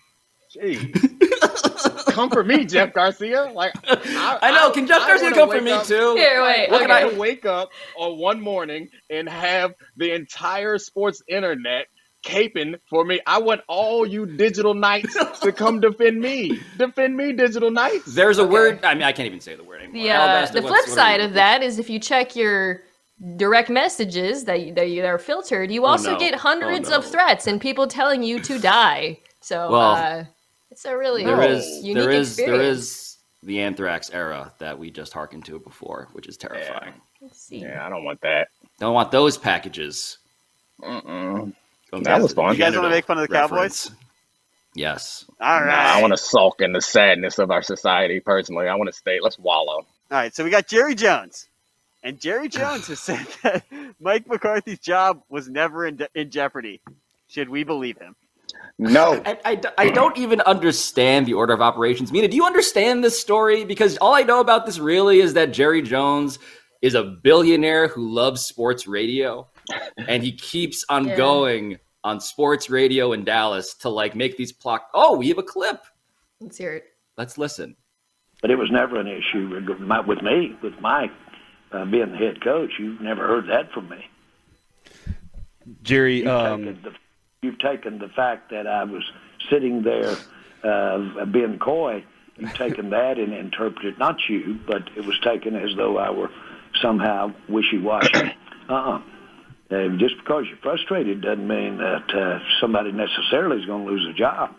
Jeez, comfort me, Jeff Garcia. Like I, I know. Can Jeff I, Garcia I comfort me up, too? Here, wait. What okay. can I wake up on one morning and have the entire sports internet caping for me? I want all you digital knights to come defend me. Defend me, digital knights. There's a okay. word. I mean, I can't even say the word anymore. The, uh, the flip side of that is if you check your direct messages that, you, that, you, that are filtered, you also oh, no. get hundreds oh, no. of threats and people telling you to die. So well, uh, it's a really there is, unique there is, experience. There is the anthrax era that we just hearkened to before, which is terrifying. Yeah, Let's see. yeah I don't want that. Don't want those packages. Mm-mm. That was fun. You guys want to make fun of the reference. Cowboys? Yes. All right. Nah, I want to sulk in the sadness of our society, personally. I want to stay. Let's wallow. All right, so we got Jerry Jones. And Jerry Jones has said that Mike McCarthy's job was never in, de- in jeopardy. Should we believe him? No. I, I, I don't even understand the order of operations. Mina, do you understand this story? Because all I know about this really is that Jerry Jones is a billionaire who loves sports radio. And he keeps on yeah. going on sports radio in Dallas to like make these plot. Oh, we have a clip. Let's hear it. Let's listen. But it was never an issue with me, with Mike uh, being the head coach. You've never heard that from me. Jerry, you've, um, taken the, you've taken the fact that I was sitting there uh, being coy, you've taken that and interpreted, not you, but it was taken as though I were somehow wishy-washy. Uh-uh. Uh, just because you're frustrated doesn't mean that uh, somebody necessarily is going to lose a job.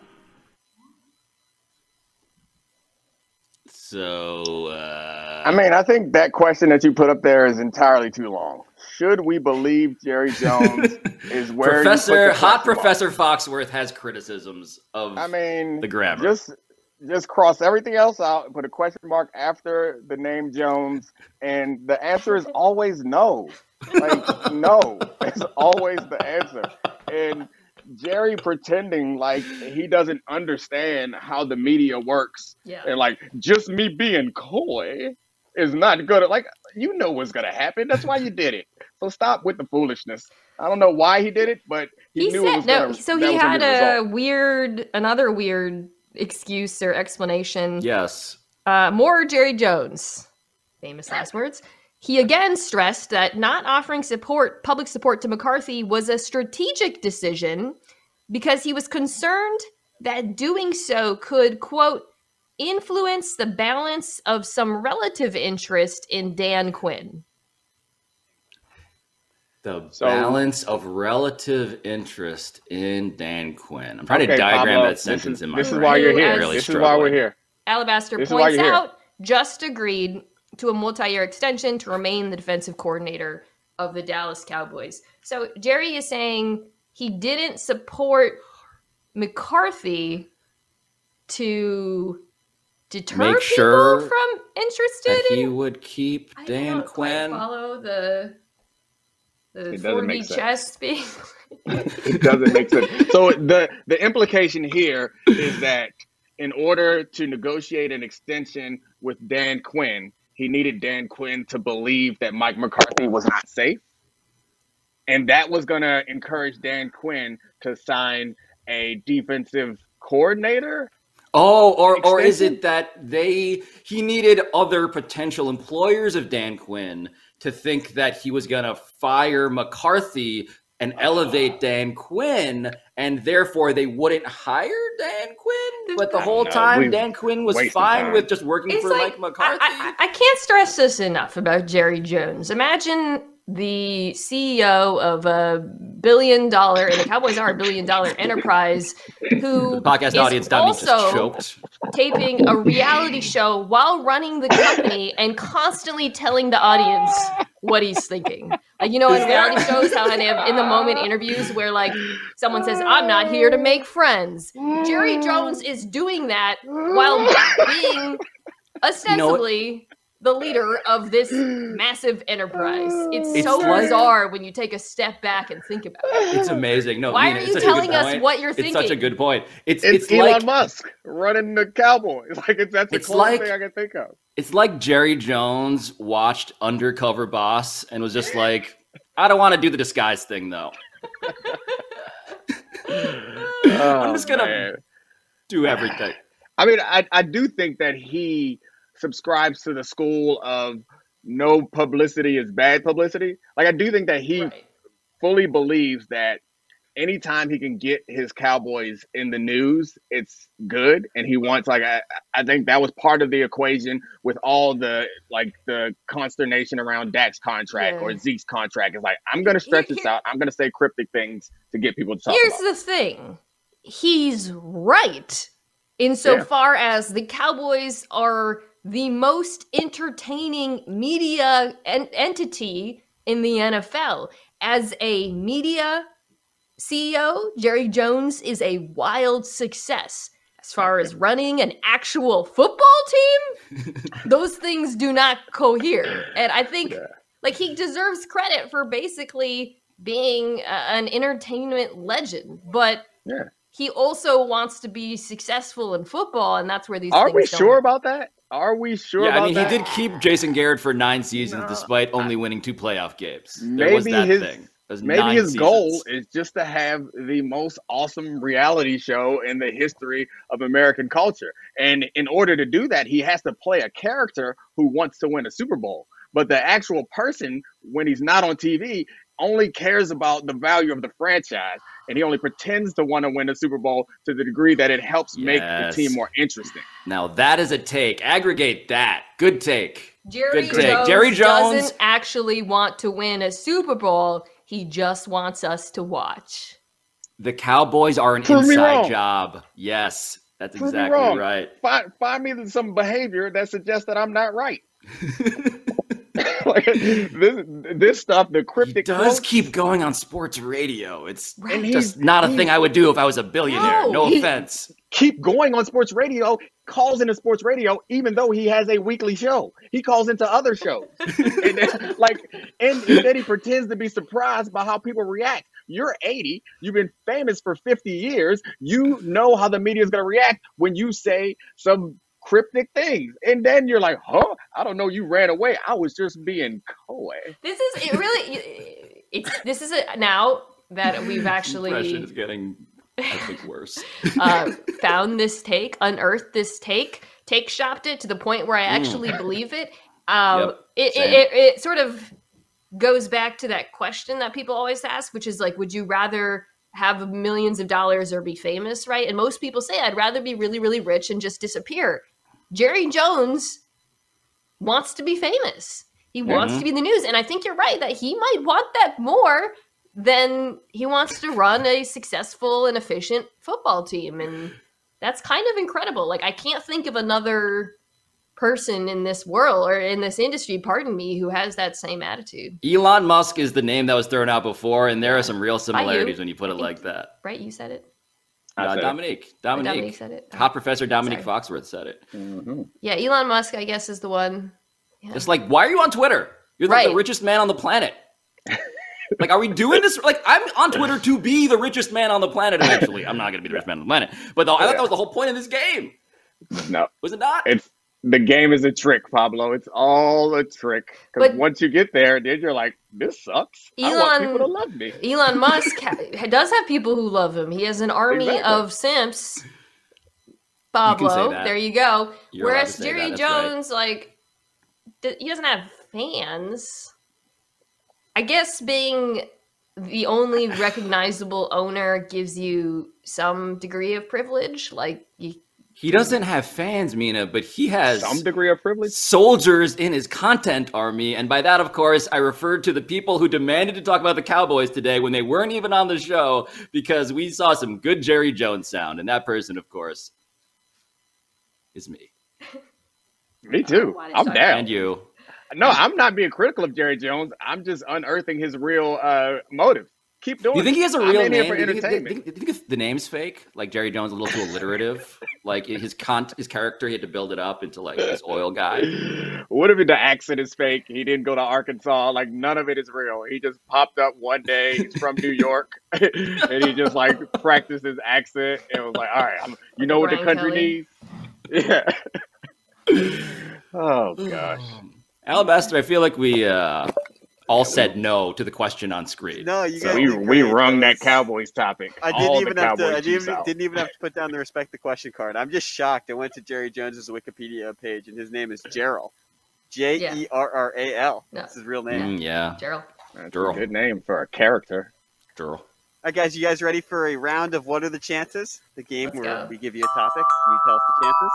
So, uh... I mean, I think that question that you put up there is entirely too long. Should we believe Jerry Jones is where Professor Hot Professor Foxworth has criticisms of I mean, the grammar. Just, just cross everything else out and put a question mark after the name Jones, and the answer is always no. Like, no, it's always the answer. And Jerry pretending like he doesn't understand how the media works, yeah. and like just me being coy is not good. Like, you know what's gonna happen. That's why you did it. So stop with the foolishness. I don't know why he did it, but he, he knew said, it was no. gonna, so he had a result. weird, another weird excuse or explanation. Yes. Uh, more Jerry Jones, famous last words. He again stressed that not offering support, public support to McCarthy was a strategic decision because he was concerned that doing so could, quote, influence the balance of some relative interest in Dan Quinn. The so, balance of relative interest in Dan Quinn. I'm trying okay, to diagram Pablo, that sentence is, in my this brain. Is why you're here. Really this struggling. is why we're here. Alabaster this points out, just agreed to a multi-year extension to remain the defensive coordinator of the Dallas Cowboys. So Jerry is saying he didn't support McCarthy to deter Make people sure from interested that in... he would keep I Dan don't Quinn. Quite follow the the four D chess being... It doesn't make sense. So the the implication here is that in order to negotiate an extension with Dan Quinn, he needed Dan Quinn to believe that Mike McCarthy was not safe. And that was going to encourage Dan Quinn to sign a defensive coordinator. Oh, or or is it that they he needed other potential employers of Dan Quinn to think that he was going to fire McCarthy and elevate Dan Quinn, and therefore they wouldn't hire Dan Quinn? But the whole time, Dan Quinn was fine with just working it's for like, Mike McCarthy? I, I, I can't stress this enough about Jerry Jones. Imagine the C E O of a billion dollar, and the Cowboys are a billion dollar enterprise, who the podcast is audience also choked. taping a reality show while running the company and constantly telling the audience what he's thinking. Like, you know, in reality shows, how they have in the moment interviews where like someone says, "I'm not here to make friends." Jerry Jones is doing that while being ostensibly you know the leader of this massive enterprise. It's, it's so like, bizarre when you take a step back and think about it. It's amazing. No, why Nina, are you telling us what you're it's thinking? It's such a good point. It's it's, it's Elon like, Musk running the Cowboys. Like it's that's the it's closest like, thing I can think of. It's like Jerry Jones watched Undercover Boss and was just like, I don't want to do the disguise thing though. oh, I'm just gonna man. do everything. I mean, I I do think that he subscribes to the school of no publicity is bad publicity. Like, I do think that he right. fully believes that anytime he can get his Cowboys in the news, it's good. And he wants, like, I, I think that was part of the equation with all the, like, the consternation around Dak's contract yeah. or Zeke's contract. It's like, I'm going to stretch here, this out. I'm going to say cryptic things to get people to talk Here's about. the thing. He's right insofar yeah. as the Cowboys are the most entertaining media en- entity in the N F L. As a media C E O, Jerry Jones is a wild success. As far as running an actual football team, those things do not cohere. And I think yeah. like he deserves credit for basically being uh, an entertainment legend, but yeah. he also wants to be successful in football, and that's where these Are things we don't sure about that? Are we sure yeah, about that? I mean, that? he did keep Jason Garrett for nine seasons no, despite only winning two playoff games. There maybe was that his, thing. Maybe his seasons. goal is just to have the most awesome reality show in the history of American culture. And in order to do that, he has to play a character who wants to win a Super Bowl. But the actual person, when he's not on T V, only cares about the value of the franchise. And he only pretends to want to win a Super Bowl to the degree that it helps yes. make the team more interesting. Now that is a take. Aggregate that. Good take. Jerry Good take. Jones Jerry Jones doesn't actually want to win a Super Bowl. He just wants us to watch. The Cowboys are an Prove inside job. Yes, that's Prove exactly right. Find, find me some behavior that suggests that I'm not right. Like, this, this stuff, the cryptic. He does quotes, keep going on sports radio. It's right. just not a thing I would do if I was a billionaire. No, no offense. Keep going on sports radio, calls into sports radio, even though he has a weekly show. He calls into other shows. and then, like, and, and then he pretends to be surprised by how people react. You're eighty. You've been famous for fifty years. You know how the media is going to react when you say some cryptic things, and then you're like, huh, I don't know, you ran away, I was just being coy. This is it really it's this is a now that we've actually impression is getting I think worse. uh found this take, unearthed this take, take shopped it to the point where I actually mm. believe it. Um yep, it, it, it it sort of goes back to that question that people always ask, which is like, would you rather have millions of dollars or be famous, right? And most people say, I'd rather be really, really rich and just disappear. Jerry Jones wants to be famous. He mm-hmm. wants to be in the news. And I think you're right that he might want that more than he wants to run a successful and efficient football team. And that's kind of incredible. Like, I can't think of another person in this world or in this industry, pardon me, who has that same attitude. Elon Musk is the name that was thrown out before, and there are some real similarities when you put it like that. Right, you said it. Uh, Dominique, Dominique, Dominique said it. Hot Professor Dominique Sorry. Foxworth said it. Mm-hmm. Yeah, Elon Musk, I guess, is the one. Yeah. It's like, why are you on Twitter? You're like right. the richest man on the planet. Like, are we doing this? Like, I'm on Twitter to be the richest man on the planet eventually. I'm not going to be the richest man on the planet. But the, I thought that was the whole point of this game. No. Was it not? It's The game is a trick, Pablo. It's all a trick. Because once you get there, then you're like, this sucks. Elon, I want people to love me. Elon Musk ha- does have people who love him. He has an army exactly. of simps. Pablo, you there you go. You're Whereas Jerry that, Jones, right. like, th- he doesn't have fans. I guess being the only recognizable owner gives you some degree of privilege. Like, you He doesn't have fans, Mina, but he has some degree of privilege. Soldiers in his content army. And by that, of course, I referred to the people who demanded to talk about the Cowboys today when they weren't even on the show because we saw some good Jerry Jones sound. And that person, of course, is me. Me too. I'm down. And you. No, I'm not being critical of Jerry Jones. I'm just unearthing his real uh, motive. Keep doing it. Do you think he has a real I'm name? For do, you think, entertainment. do, you, do you think the name's fake? Like Jerry Jones, a little too alliterative. Like his con- his character, he had to build it up into like this oil guy. What if the accent is fake? He didn't go to Arkansas. Like none of it is real. He just popped up one day. He's from New York, and he just like practiced his accent. And was like, all right, I'm, you know what the country needs? Yeah. Oh gosh. Alabaster, I feel like we uh, all said no to the question on screen. No, you guys so we did we great. wrong that Cowboys topic. I didn't all even the have to. Cowboys I didn't, out. didn't even have to put down the respect the question card. I'm just shocked. I went to Jerry Jones's Wikipedia page, and his name is Gerald. J E R R A L. Yeah. That's his real name. Mm, yeah, Gerald. That's a good name for a character. Gerald. All right, guys, you guys ready for a round of What Are the Chances? The game Let's where go. we give you a topic and you tell us the chances.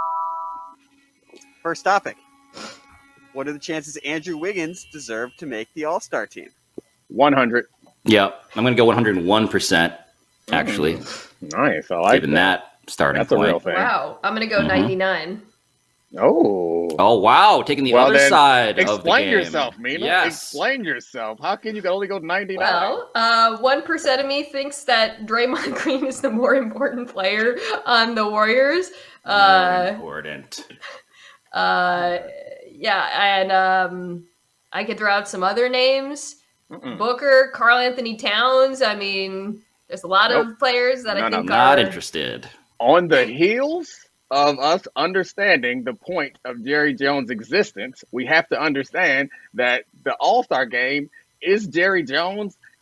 First topic. What are the chances Andrew Wiggins deserved to make the All-Star team? one hundred. Yeah, I'm going to go one hundred one percent, actually. Mm, nice. I like Given that, that starting That's point. a real thing. Wow. I'm going to go Mhm. ninety-nine. Oh. Oh, wow. Taking the well, other then side of the game. Explain yourself, Mina. Yes. Explain yourself. How can you only go ninety-nine? Well, uh, one percent of me thinks that Draymond Green is the more important player on the Warriors. More Uh, important. uh, yeah, and um, I could throw out some other names. Mm-mm. Booker, Karl Anthony Towns. I mean, there's a lot Nope. of players that No, I no, think Not are interested. On the heels of us understanding the point of Jerry Jones' existence, we have to understand that the All-Star game is Jerry Jones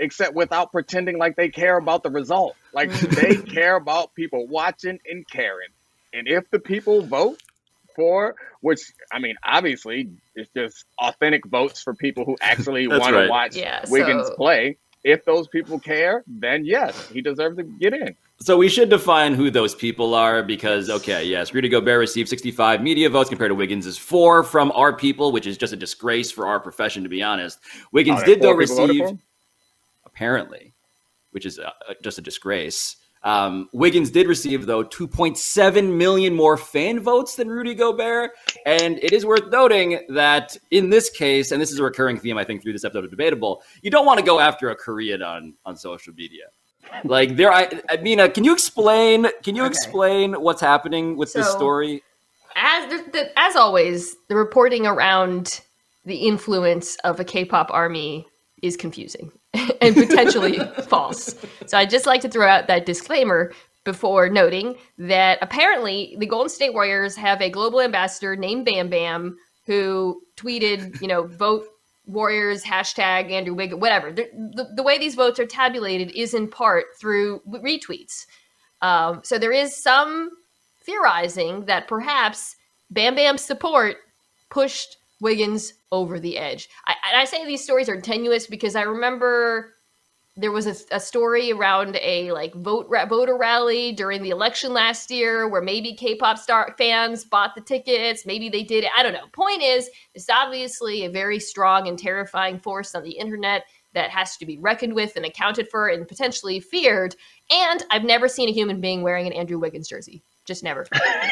except without pretending like they care about the result. Like they care about people watching and caring. And if the people vote for, which I mean, obviously it's just authentic votes for people who actually want right. to watch yeah, Wiggins so... play. If those people care, then yes, he deserves to get in. So we should define who those people are because, okay, yes, Rudy Gobert received sixty-five media votes compared to Wiggins' is four from our people, which is just a disgrace for our profession, to be honest. Wiggins oh, did, though, receive, apparently, which is uh, just a disgrace. Um, Wiggins did receive, though, two point seven million more fan votes than Rudy Gobert. And it is worth noting that in this case, and this is a recurring theme, I think, through this episode of Debatable, you don't want to go after a Korean on, on social media. Like there, I, I mean, uh, can you explain? Can you okay. explain what's happening with so, this story? As the, as always, the reporting around the influence of a K-pop army is confusing and potentially false. So I'd just like to throw out that disclaimer before noting that apparently the Golden State Warriors have a global ambassador named Bam Bam who tweeted, you know, vote Warriors, hashtag Andrew Wiggins, whatever. The, the, the way these votes are tabulated is in part through retweets. Um, so there is some theorizing that perhaps Bam Bam's support pushed Wiggins over the edge. I, and I say these stories are tenuous because I remember there was a, a story around a like vote ra- voter rally during the election last year where maybe K-pop star fans bought the tickets. Maybe they did it. I don't know. Point is, it's obviously a very strong and terrifying force on the internet that has to be reckoned with and accounted for and potentially feared. And I've never seen a human being wearing an Andrew Wiggins jersey. Just never.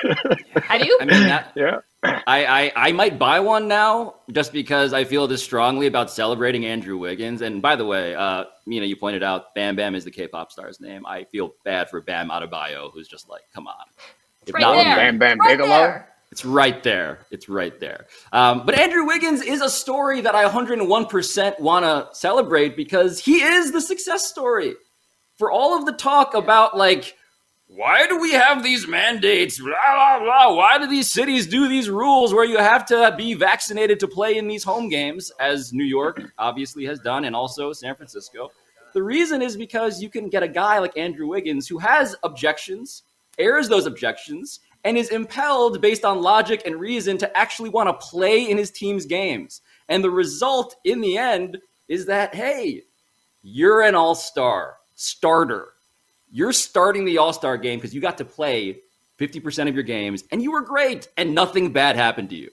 Have you? I mean, that, yeah. I, I, I might buy one now just because I feel this strongly about celebrating Andrew Wiggins. And by the way, uh, you know, you pointed out Bam Bam is the K-pop star's name. I feel bad for Bam Adebayo, who's just like, come on. It's right there. Bam Bam right Bigelow. There. It's right there. It's right there. Um, but Andrew Wiggins is a story that I one hundred one percent want to celebrate because he is the success story. For all of the talk about like, why do we have these mandates? Blah, blah, blah. Why do these cities do these rules where you have to be vaccinated to play in these home games, as New York obviously has done, and also San Francisco? The reason is because you can get a guy like Andrew Wiggins who has objections, airs those objections, and is impelled based on logic and reason to actually want to play in his team's games. And the result in the end is that, hey, you're an all-star, starter. You're starting the All-Star game because you got to play fifty percent of your games, and you were great, and nothing bad happened to you.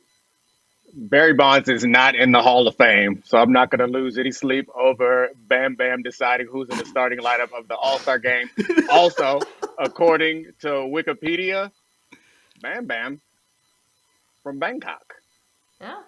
Barry Bonds is not in the Hall of Fame, so I'm not going to lose any sleep over Bam Bam deciding who's in the starting lineup of the All-Star game. Also, according to Wikipedia, Bam Bam from Bangkok. Yeah.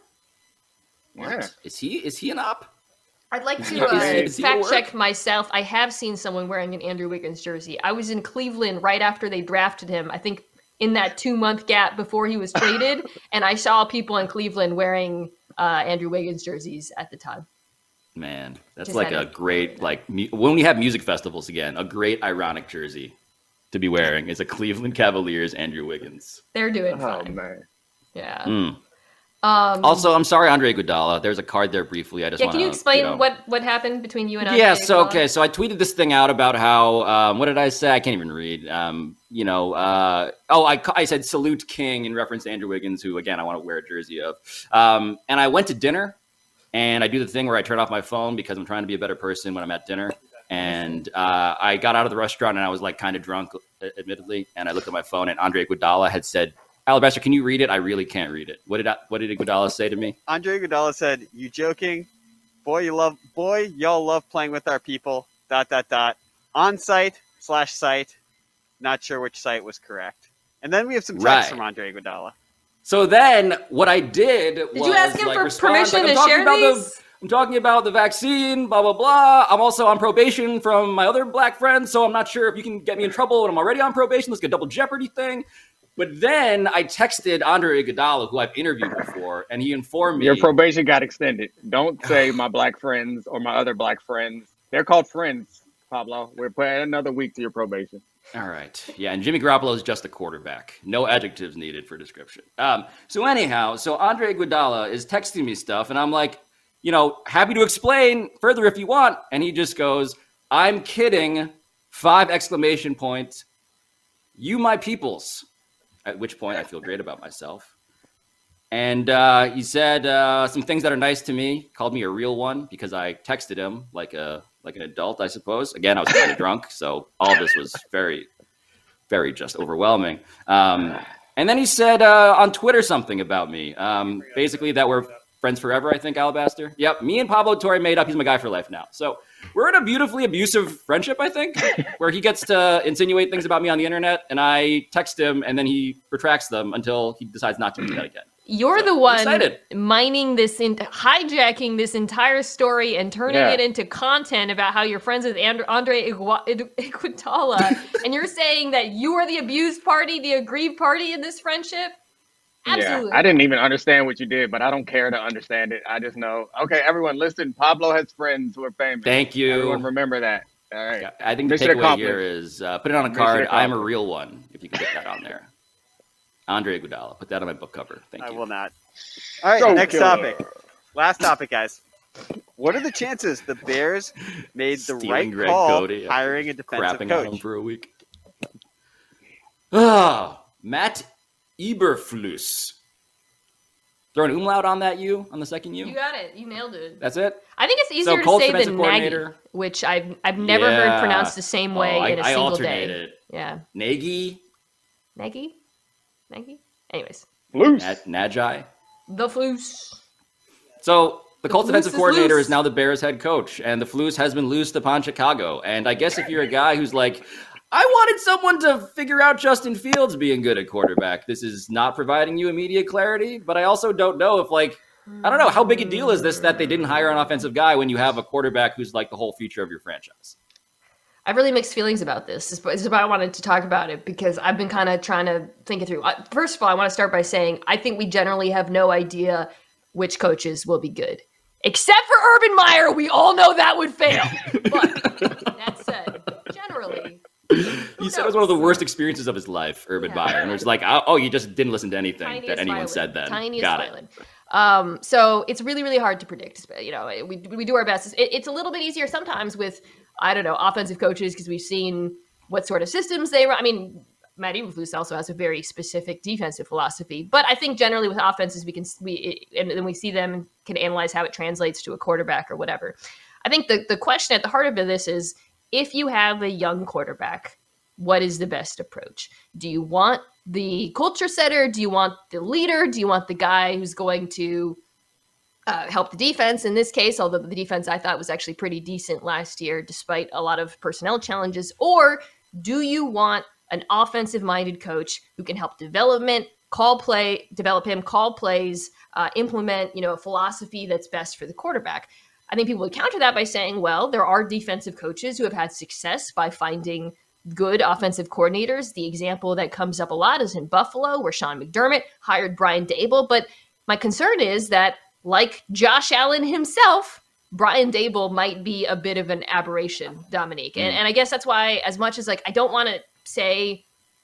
Yeah. Is he, is he an op? I'd like to uh, fact check myself. I have seen someone wearing an Andrew Wiggins jersey. I was in Cleveland right after they drafted him, I think in that two-month gap before he was traded, and I saw people in Cleveland wearing uh, Andrew Wiggins jerseys at the time. Man, that's Just like a great, like, mu- when we have music festivals again, a great ironic jersey to be wearing is a Cleveland Cavaliers Andrew Wiggins. They're doing oh, fine. Man. Yeah. Mm. Um, also, I'm sorry, Andre Iguodala. There's a card there briefly. I just yeah. wanna, Can you explain you know, what, what happened between you and Andre? Yeah. So Iguodala? okay. So I tweeted this thing out about how um, what did I say? I can't even read. Um, you know. Uh, oh, I I said salute King in reference to Andrew Wiggins, who again I want to wear a jersey of. Um, and I went to dinner, and I do the thing where I turn off my phone because I'm trying to be a better person when I'm at dinner. And uh, I got out of the restaurant and I was like kind of drunk, admittedly. And I looked at my phone and Andre Iguodala had said, Alabaster, can you read it? I really can't read it. What did I, what did Iguodala say to me? Andre Iguodala said, "You joking? Boy, you love boy, y'all love playing with our people. Dot dot dot. On site slash site. Not sure which site was correct." And then we have some text right. from Andre Iguodala. So then what I did, did was you ask him like, for respond, permission like, to share these? The, I'm talking about the vaccine, blah, blah, blah. I'm also on probation from my other black friends, so I'm not sure if you can get me in trouble when I'm already on probation. Let's get a double jeopardy thing. But then I texted Andre Iguodala, who I've interviewed before, and he informed me. Your probation got extended. Don't say my black friends or my other black friends. They're called friends, Pablo. We're putting another week to your probation. All right. Yeah, and Jimmy Garoppolo is just a quarterback. No adjectives needed for description. Um, so anyhow, so Andre Iguodala is texting me stuff, and I'm like, you know, happy to explain further if you want. And he just goes, I'm kidding. Five exclamation points. You my peoples. At which point I feel great about myself. And uh, he said uh, some things that are nice to me. Called me a real one because I texted him like a like an adult, I suppose. Again, I was kind of drunk, so all of this was very, very just overwhelming. Um, and then he said uh, on Twitter something about me. Um, basically that we're friends forever, I think, Alabaster. Yep, me and Pablo Torre made up. He's my guy for life now. So we're in a beautifully abusive friendship, I think, where he gets to insinuate things about me on the internet, and I text him, and then he retracts them until he decides not to do that again. You're so, the one excited. mining this, in, hijacking this entire story and turning yeah. it into content about how you're friends with And- Andre Iguodala, Iguodala and you're saying that you are the abused party, the aggrieved party in this friendship? Absolutely. Yeah, I didn't even understand what you did, but I don't care to understand it. I just know, okay, everyone listen, Pablo has friends who are famous. Thank you. Everyone remember that. All right. Yeah, I think the Mission takeaway here is uh, put it on a Mission card. I am a real one, if you can get that on there. Andre Iguodala. Put that on my book cover. Thank you. I will not. All right, so next killer. topic. Last topic, guys. What are the chances the Bears made the Stealing right Greg call Cody, hiring a defensive crapping coach? on him for a week. Oh, Matt Eberflus. Throw an umlaut on that U, on the second U. You got it. You nailed it. That's it? I think it's easier so, to say than Nagy, which I've I've never yeah. heard pronounced the same way oh, in a I, single I day. It. Yeah. Nagy? Nagy? Nagy? Anyways. Flus. Nat- Nagy? The Flus. So the Colts the defensive is coordinator loose. is now the Bears head coach, and the Flus has been loosed upon Chicago. And I guess if you're a guy who's like, I wanted someone to figure out Justin Fields being good at quarterback, this is not providing you immediate clarity. But I also don't know if, like, I don't know, how big a deal is this that they didn't hire an offensive guy when you have a quarterback who's like the whole future of your franchise? I have really mixed feelings about this. This is why I wanted to talk about it, because I've been kind of trying to think it through. First of all, I want to start by saying I think we generally have no idea which coaches will be good. Except for Urban Meyer, we all know that would fail. But that said, generally... He said it was one of the worst experiences of his life, Urban yeah. Meyer. And it was like, oh, you just didn't listen to anything Tiniest that anyone violin. said then. Tiniest Got violin. it. Um, so it's really, really hard to predict. You know, we we do our best. It, it's a little bit easier sometimes with, I don't know, offensive coaches because we've seen what sort of systems they run. I mean, Matt Eberflus also has a very specific defensive philosophy. But I think generally with offenses, we can we and then we see them and can analyze how it translates to a quarterback or whatever. I think the the question at the heart of this is, if you have a young quarterback, what is the best approach? Do you want the culture setter? Do you want the leader? Do you want the guy who's going to uh, help the defense? In this case, although the defense I thought was actually pretty decent last year, despite a lot of personnel challenges. Or do you want an offensive-minded coach who can help development, call play, develop him, call plays, uh, implement, you know, a philosophy that's best for the quarterback? I think people would counter that by saying, well, there are defensive coaches who have had success by finding good offensive coordinators. The example that comes up a lot is in Buffalo, where Sean McDermott hired Brian Daboll. But my concern is that, like Josh Allen himself, Brian Daboll might be a bit of an aberration, Dominique. Mm. And, and I guess that's why, as much as like I don't want to say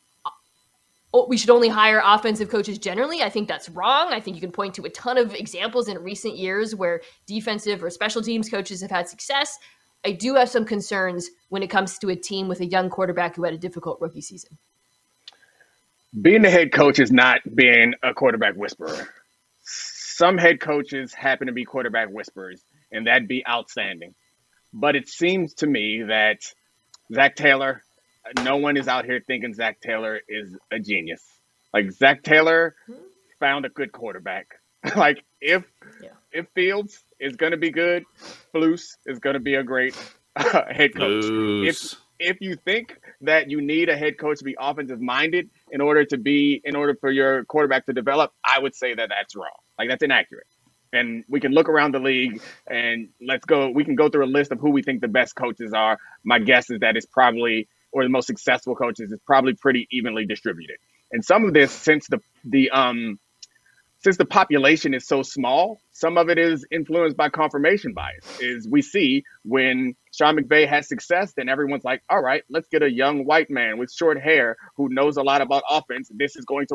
oh, we should only hire offensive coaches generally, I think that's wrong. I think you can point to a ton of examples in recent years where defensive or special teams coaches have had success. I do have some concerns when it comes to a team with a young quarterback who had a difficult rookie season. Being the head coach is not being a quarterback whisperer. Some head coaches happen to be quarterback whisperers, and that'd be outstanding. But it seems to me that Zach Taylor, no one is out here thinking Zach Taylor is a genius. Like, Zach Taylor mm-hmm. found a good quarterback. Like, if yeah. if Fields is going to be good, Flus is going to be a great uh, head coach. If if you think that you need a head coach to be offensive minded in order to be in order for your quarterback to develop, I would say that that's wrong. Like, that's inaccurate. And we can look around the league and let's go. We can go through a list of who we think the best coaches are. My guess is that it's probably, or the most successful coaches, is probably pretty evenly distributed. And some of this, since the the um. Since the population is so small, some of it is influenced by confirmation bias. Is we see when Sean McVay has success, then everyone's like, all right, let's get a young white man with short hair who knows a lot about offense. This is going to work.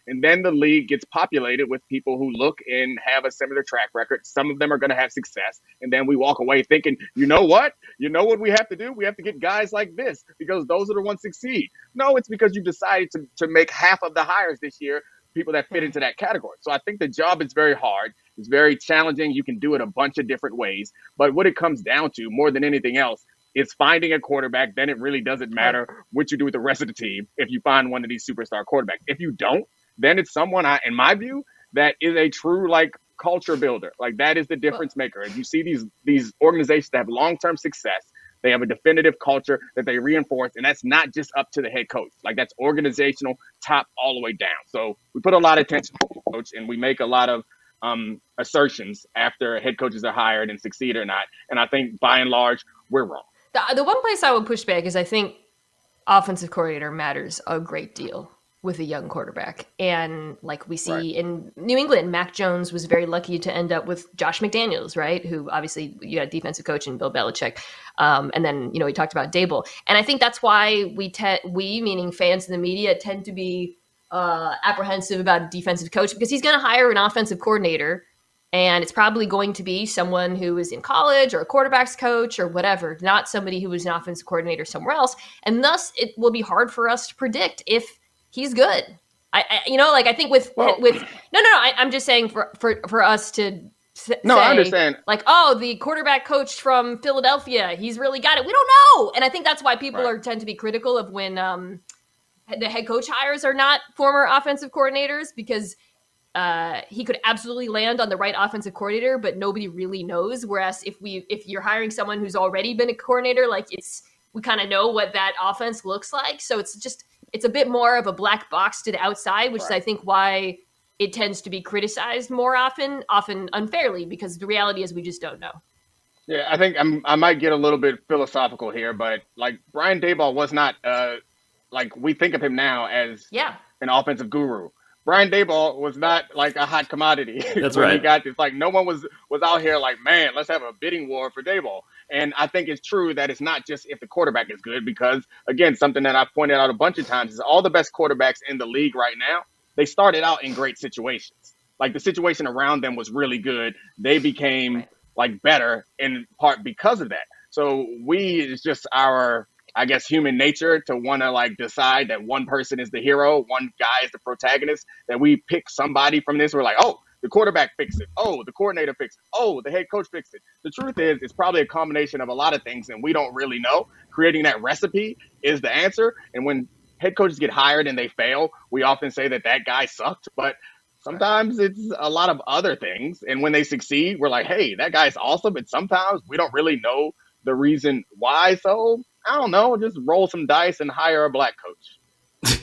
And then the league gets populated with people who look and have a similar track record. Some of them are going to have success. And then we walk away thinking, you know what? You know what we have to do? We have to get guys like this because those are the ones succeed. No, it's because you decided to, to make half of the hires this year people that fit into that category. So I think the job is very hard. It's very challenging. You can do it a bunch of different ways. But what it comes down to, more than anything else, is finding a quarterback. Then it really doesn't matter what you do with the rest of the team if you find one of these superstar quarterbacks. If you don't, then it's someone, I, in my view, that is a true, like, culture builder. Like, that is the difference maker. And you see these these organizations that have long-term success. They have a definitive culture that they reinforce, and that's not just up to the head coach. Like, that's organizational, top all the way down. So we put a lot of attention to the coach, and we make a lot of um, assertions after head coaches are hired and succeed or not. And I think, by and large, we're wrong. The, the one place I would push back is I think offensive coordinator matters a great deal with a young quarterback. And like we see right. in New England, Mac Jones was very lucky to end up with Josh McDaniels, right? Who obviously you had defensive coach and Bill Belichick. Um, and then, you know, we talked about Dable. And I think that's why we, te- we meaning fans in the media, tend to be uh, apprehensive about a defensive coach because he's going to hire an offensive coordinator. And it's probably going to be someone who is in college or a quarterback's coach or whatever, not somebody who was an offensive coordinator somewhere else. And thus it will be hard for us to predict if he's good. I, I you know, like I think with, well, with, no, no, no, I, I'm just saying for, for, for us to s- no, say, I understand. Like, oh, the quarterback coach from Philadelphia, he's really got it. We don't know. And I think that's why people right. are tend to be critical of when um, the head coach hires are not former offensive coordinators, because uh, he could absolutely land on the right offensive coordinator, but nobody really knows. Whereas if we, if you're hiring someone who's already been a coordinator, like it's, we kind of know what that offense looks like. So it's just, it's a bit more of a black box to the outside, which right. is, I think, why it tends to be criticized more often, often unfairly, because the reality is we just don't know. Yeah, I think I'm, I might get a little bit philosophical here, but like Brian Daboll was not uh, like we think of him now as yeah. an offensive guru. Brian Daboll was not like a hot commodity. That's right. He got this, like no one was was out here like, man, let's have a bidding war for Daboll. And I think it's true that it's not just if the quarterback is good, because, again, something that I've pointed out a bunch of times is all the best quarterbacks in the league right now, they started out in great situations. Like the situation around them was really good. They became right. like better in part because of that. So we, it's just our, I guess, human nature to want to like decide that one person is the hero, one guy is the protagonist, that we pick somebody from this. We're like, oh, the quarterback fixed it. Oh, the coordinator fixed it. Oh, the head coach fixed it. The truth is, it's probably a combination of a lot of things, and we don't really know. Creating that recipe is the answer. And when head coaches get hired and they fail, we often say that that guy sucked. But sometimes it's a lot of other things. And when they succeed, we're like, hey, that guy's awesome. And sometimes we don't really know the reason why. So I don't know, just roll some dice and hire a black coach.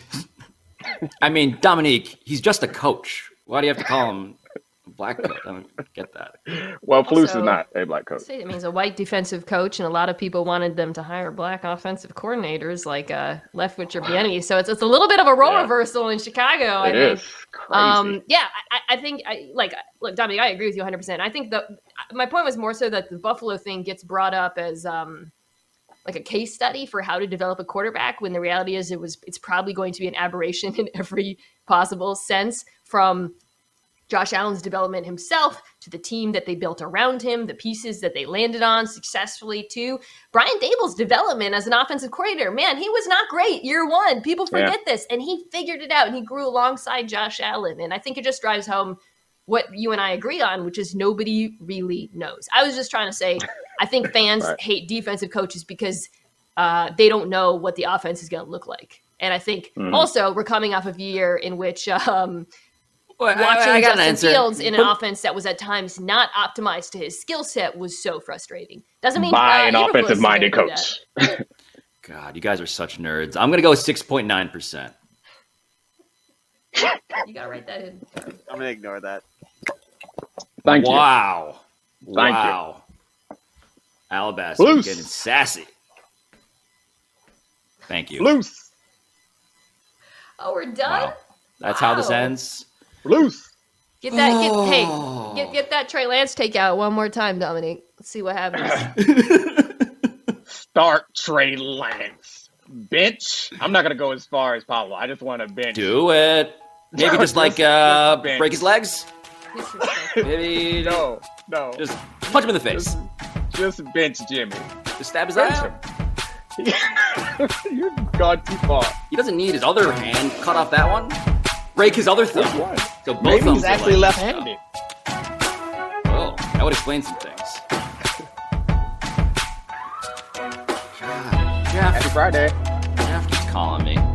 I mean, Dominique, he's just a coach. Why do you have to call him a black coach? I don't get that. Well, Flus is not a black coach. It means a white defensive coach, and a lot of people wanted them to hire black offensive coordinators like uh, Leftwich or Bieniemy. So it's it's a little bit of a role yeah. reversal in Chicago. It I is think. crazy. Um, yeah, I, I think I, like look, Dominique, I agree with you one hundred percent. I think the my point was more so that the Buffalo thing gets brought up as um, like a case study for how to develop a quarterback, when the reality is it was it's probably going to be an aberration in every possible sense, from Josh Allen's development himself to the team that they built around him, the pieces that they landed on successfully, to Brian Daboll's development as an offensive coordinator. Man, he was not great year one. People forget yeah. this. And he figured it out, and he grew alongside Josh Allen. And I think it just drives home what you and I agree on, which is nobody really knows. I was just trying to say, I think fans right. hate defensive coaches because uh, they don't know what the offense is going to look like. And I think mm. also we're coming off of a year in which um, well, watching I, I Justin an Fields in an offense that was at times not optimized to his skill set was so frustrating. Doesn't mean by uh, an offensive-minded coach. God, you guys are such nerds. I'm going to go with six point nine percent. You got to write that in. I'm going to ignore that. Thank you. Wow. Thank wow. you. Alabaster getting sassy. Thank you. Loose. Oh, we're done? Wow. That's wow. how this ends. Loose. Get that. Get, oh. Hey, get get that Trey Lance takeout one more time, Dominique. Let's see what happens. Start Trey Lance. Bench. I'm not gonna go as far as Pablo. I just want to bench. Do it. Maybe just like uh, break his legs. Maybe no, no. Just punch him in the face. Just, just bench Jimmy. Just stab his eye out. You've gone too far. He doesn't need his other hand. Cut off that one. Break his other thumb. So both Maybe thumbs he's actually like left-handed. Oh, that would explain some things. God, Jeff. Happy Friday. Jeff keeps calling me.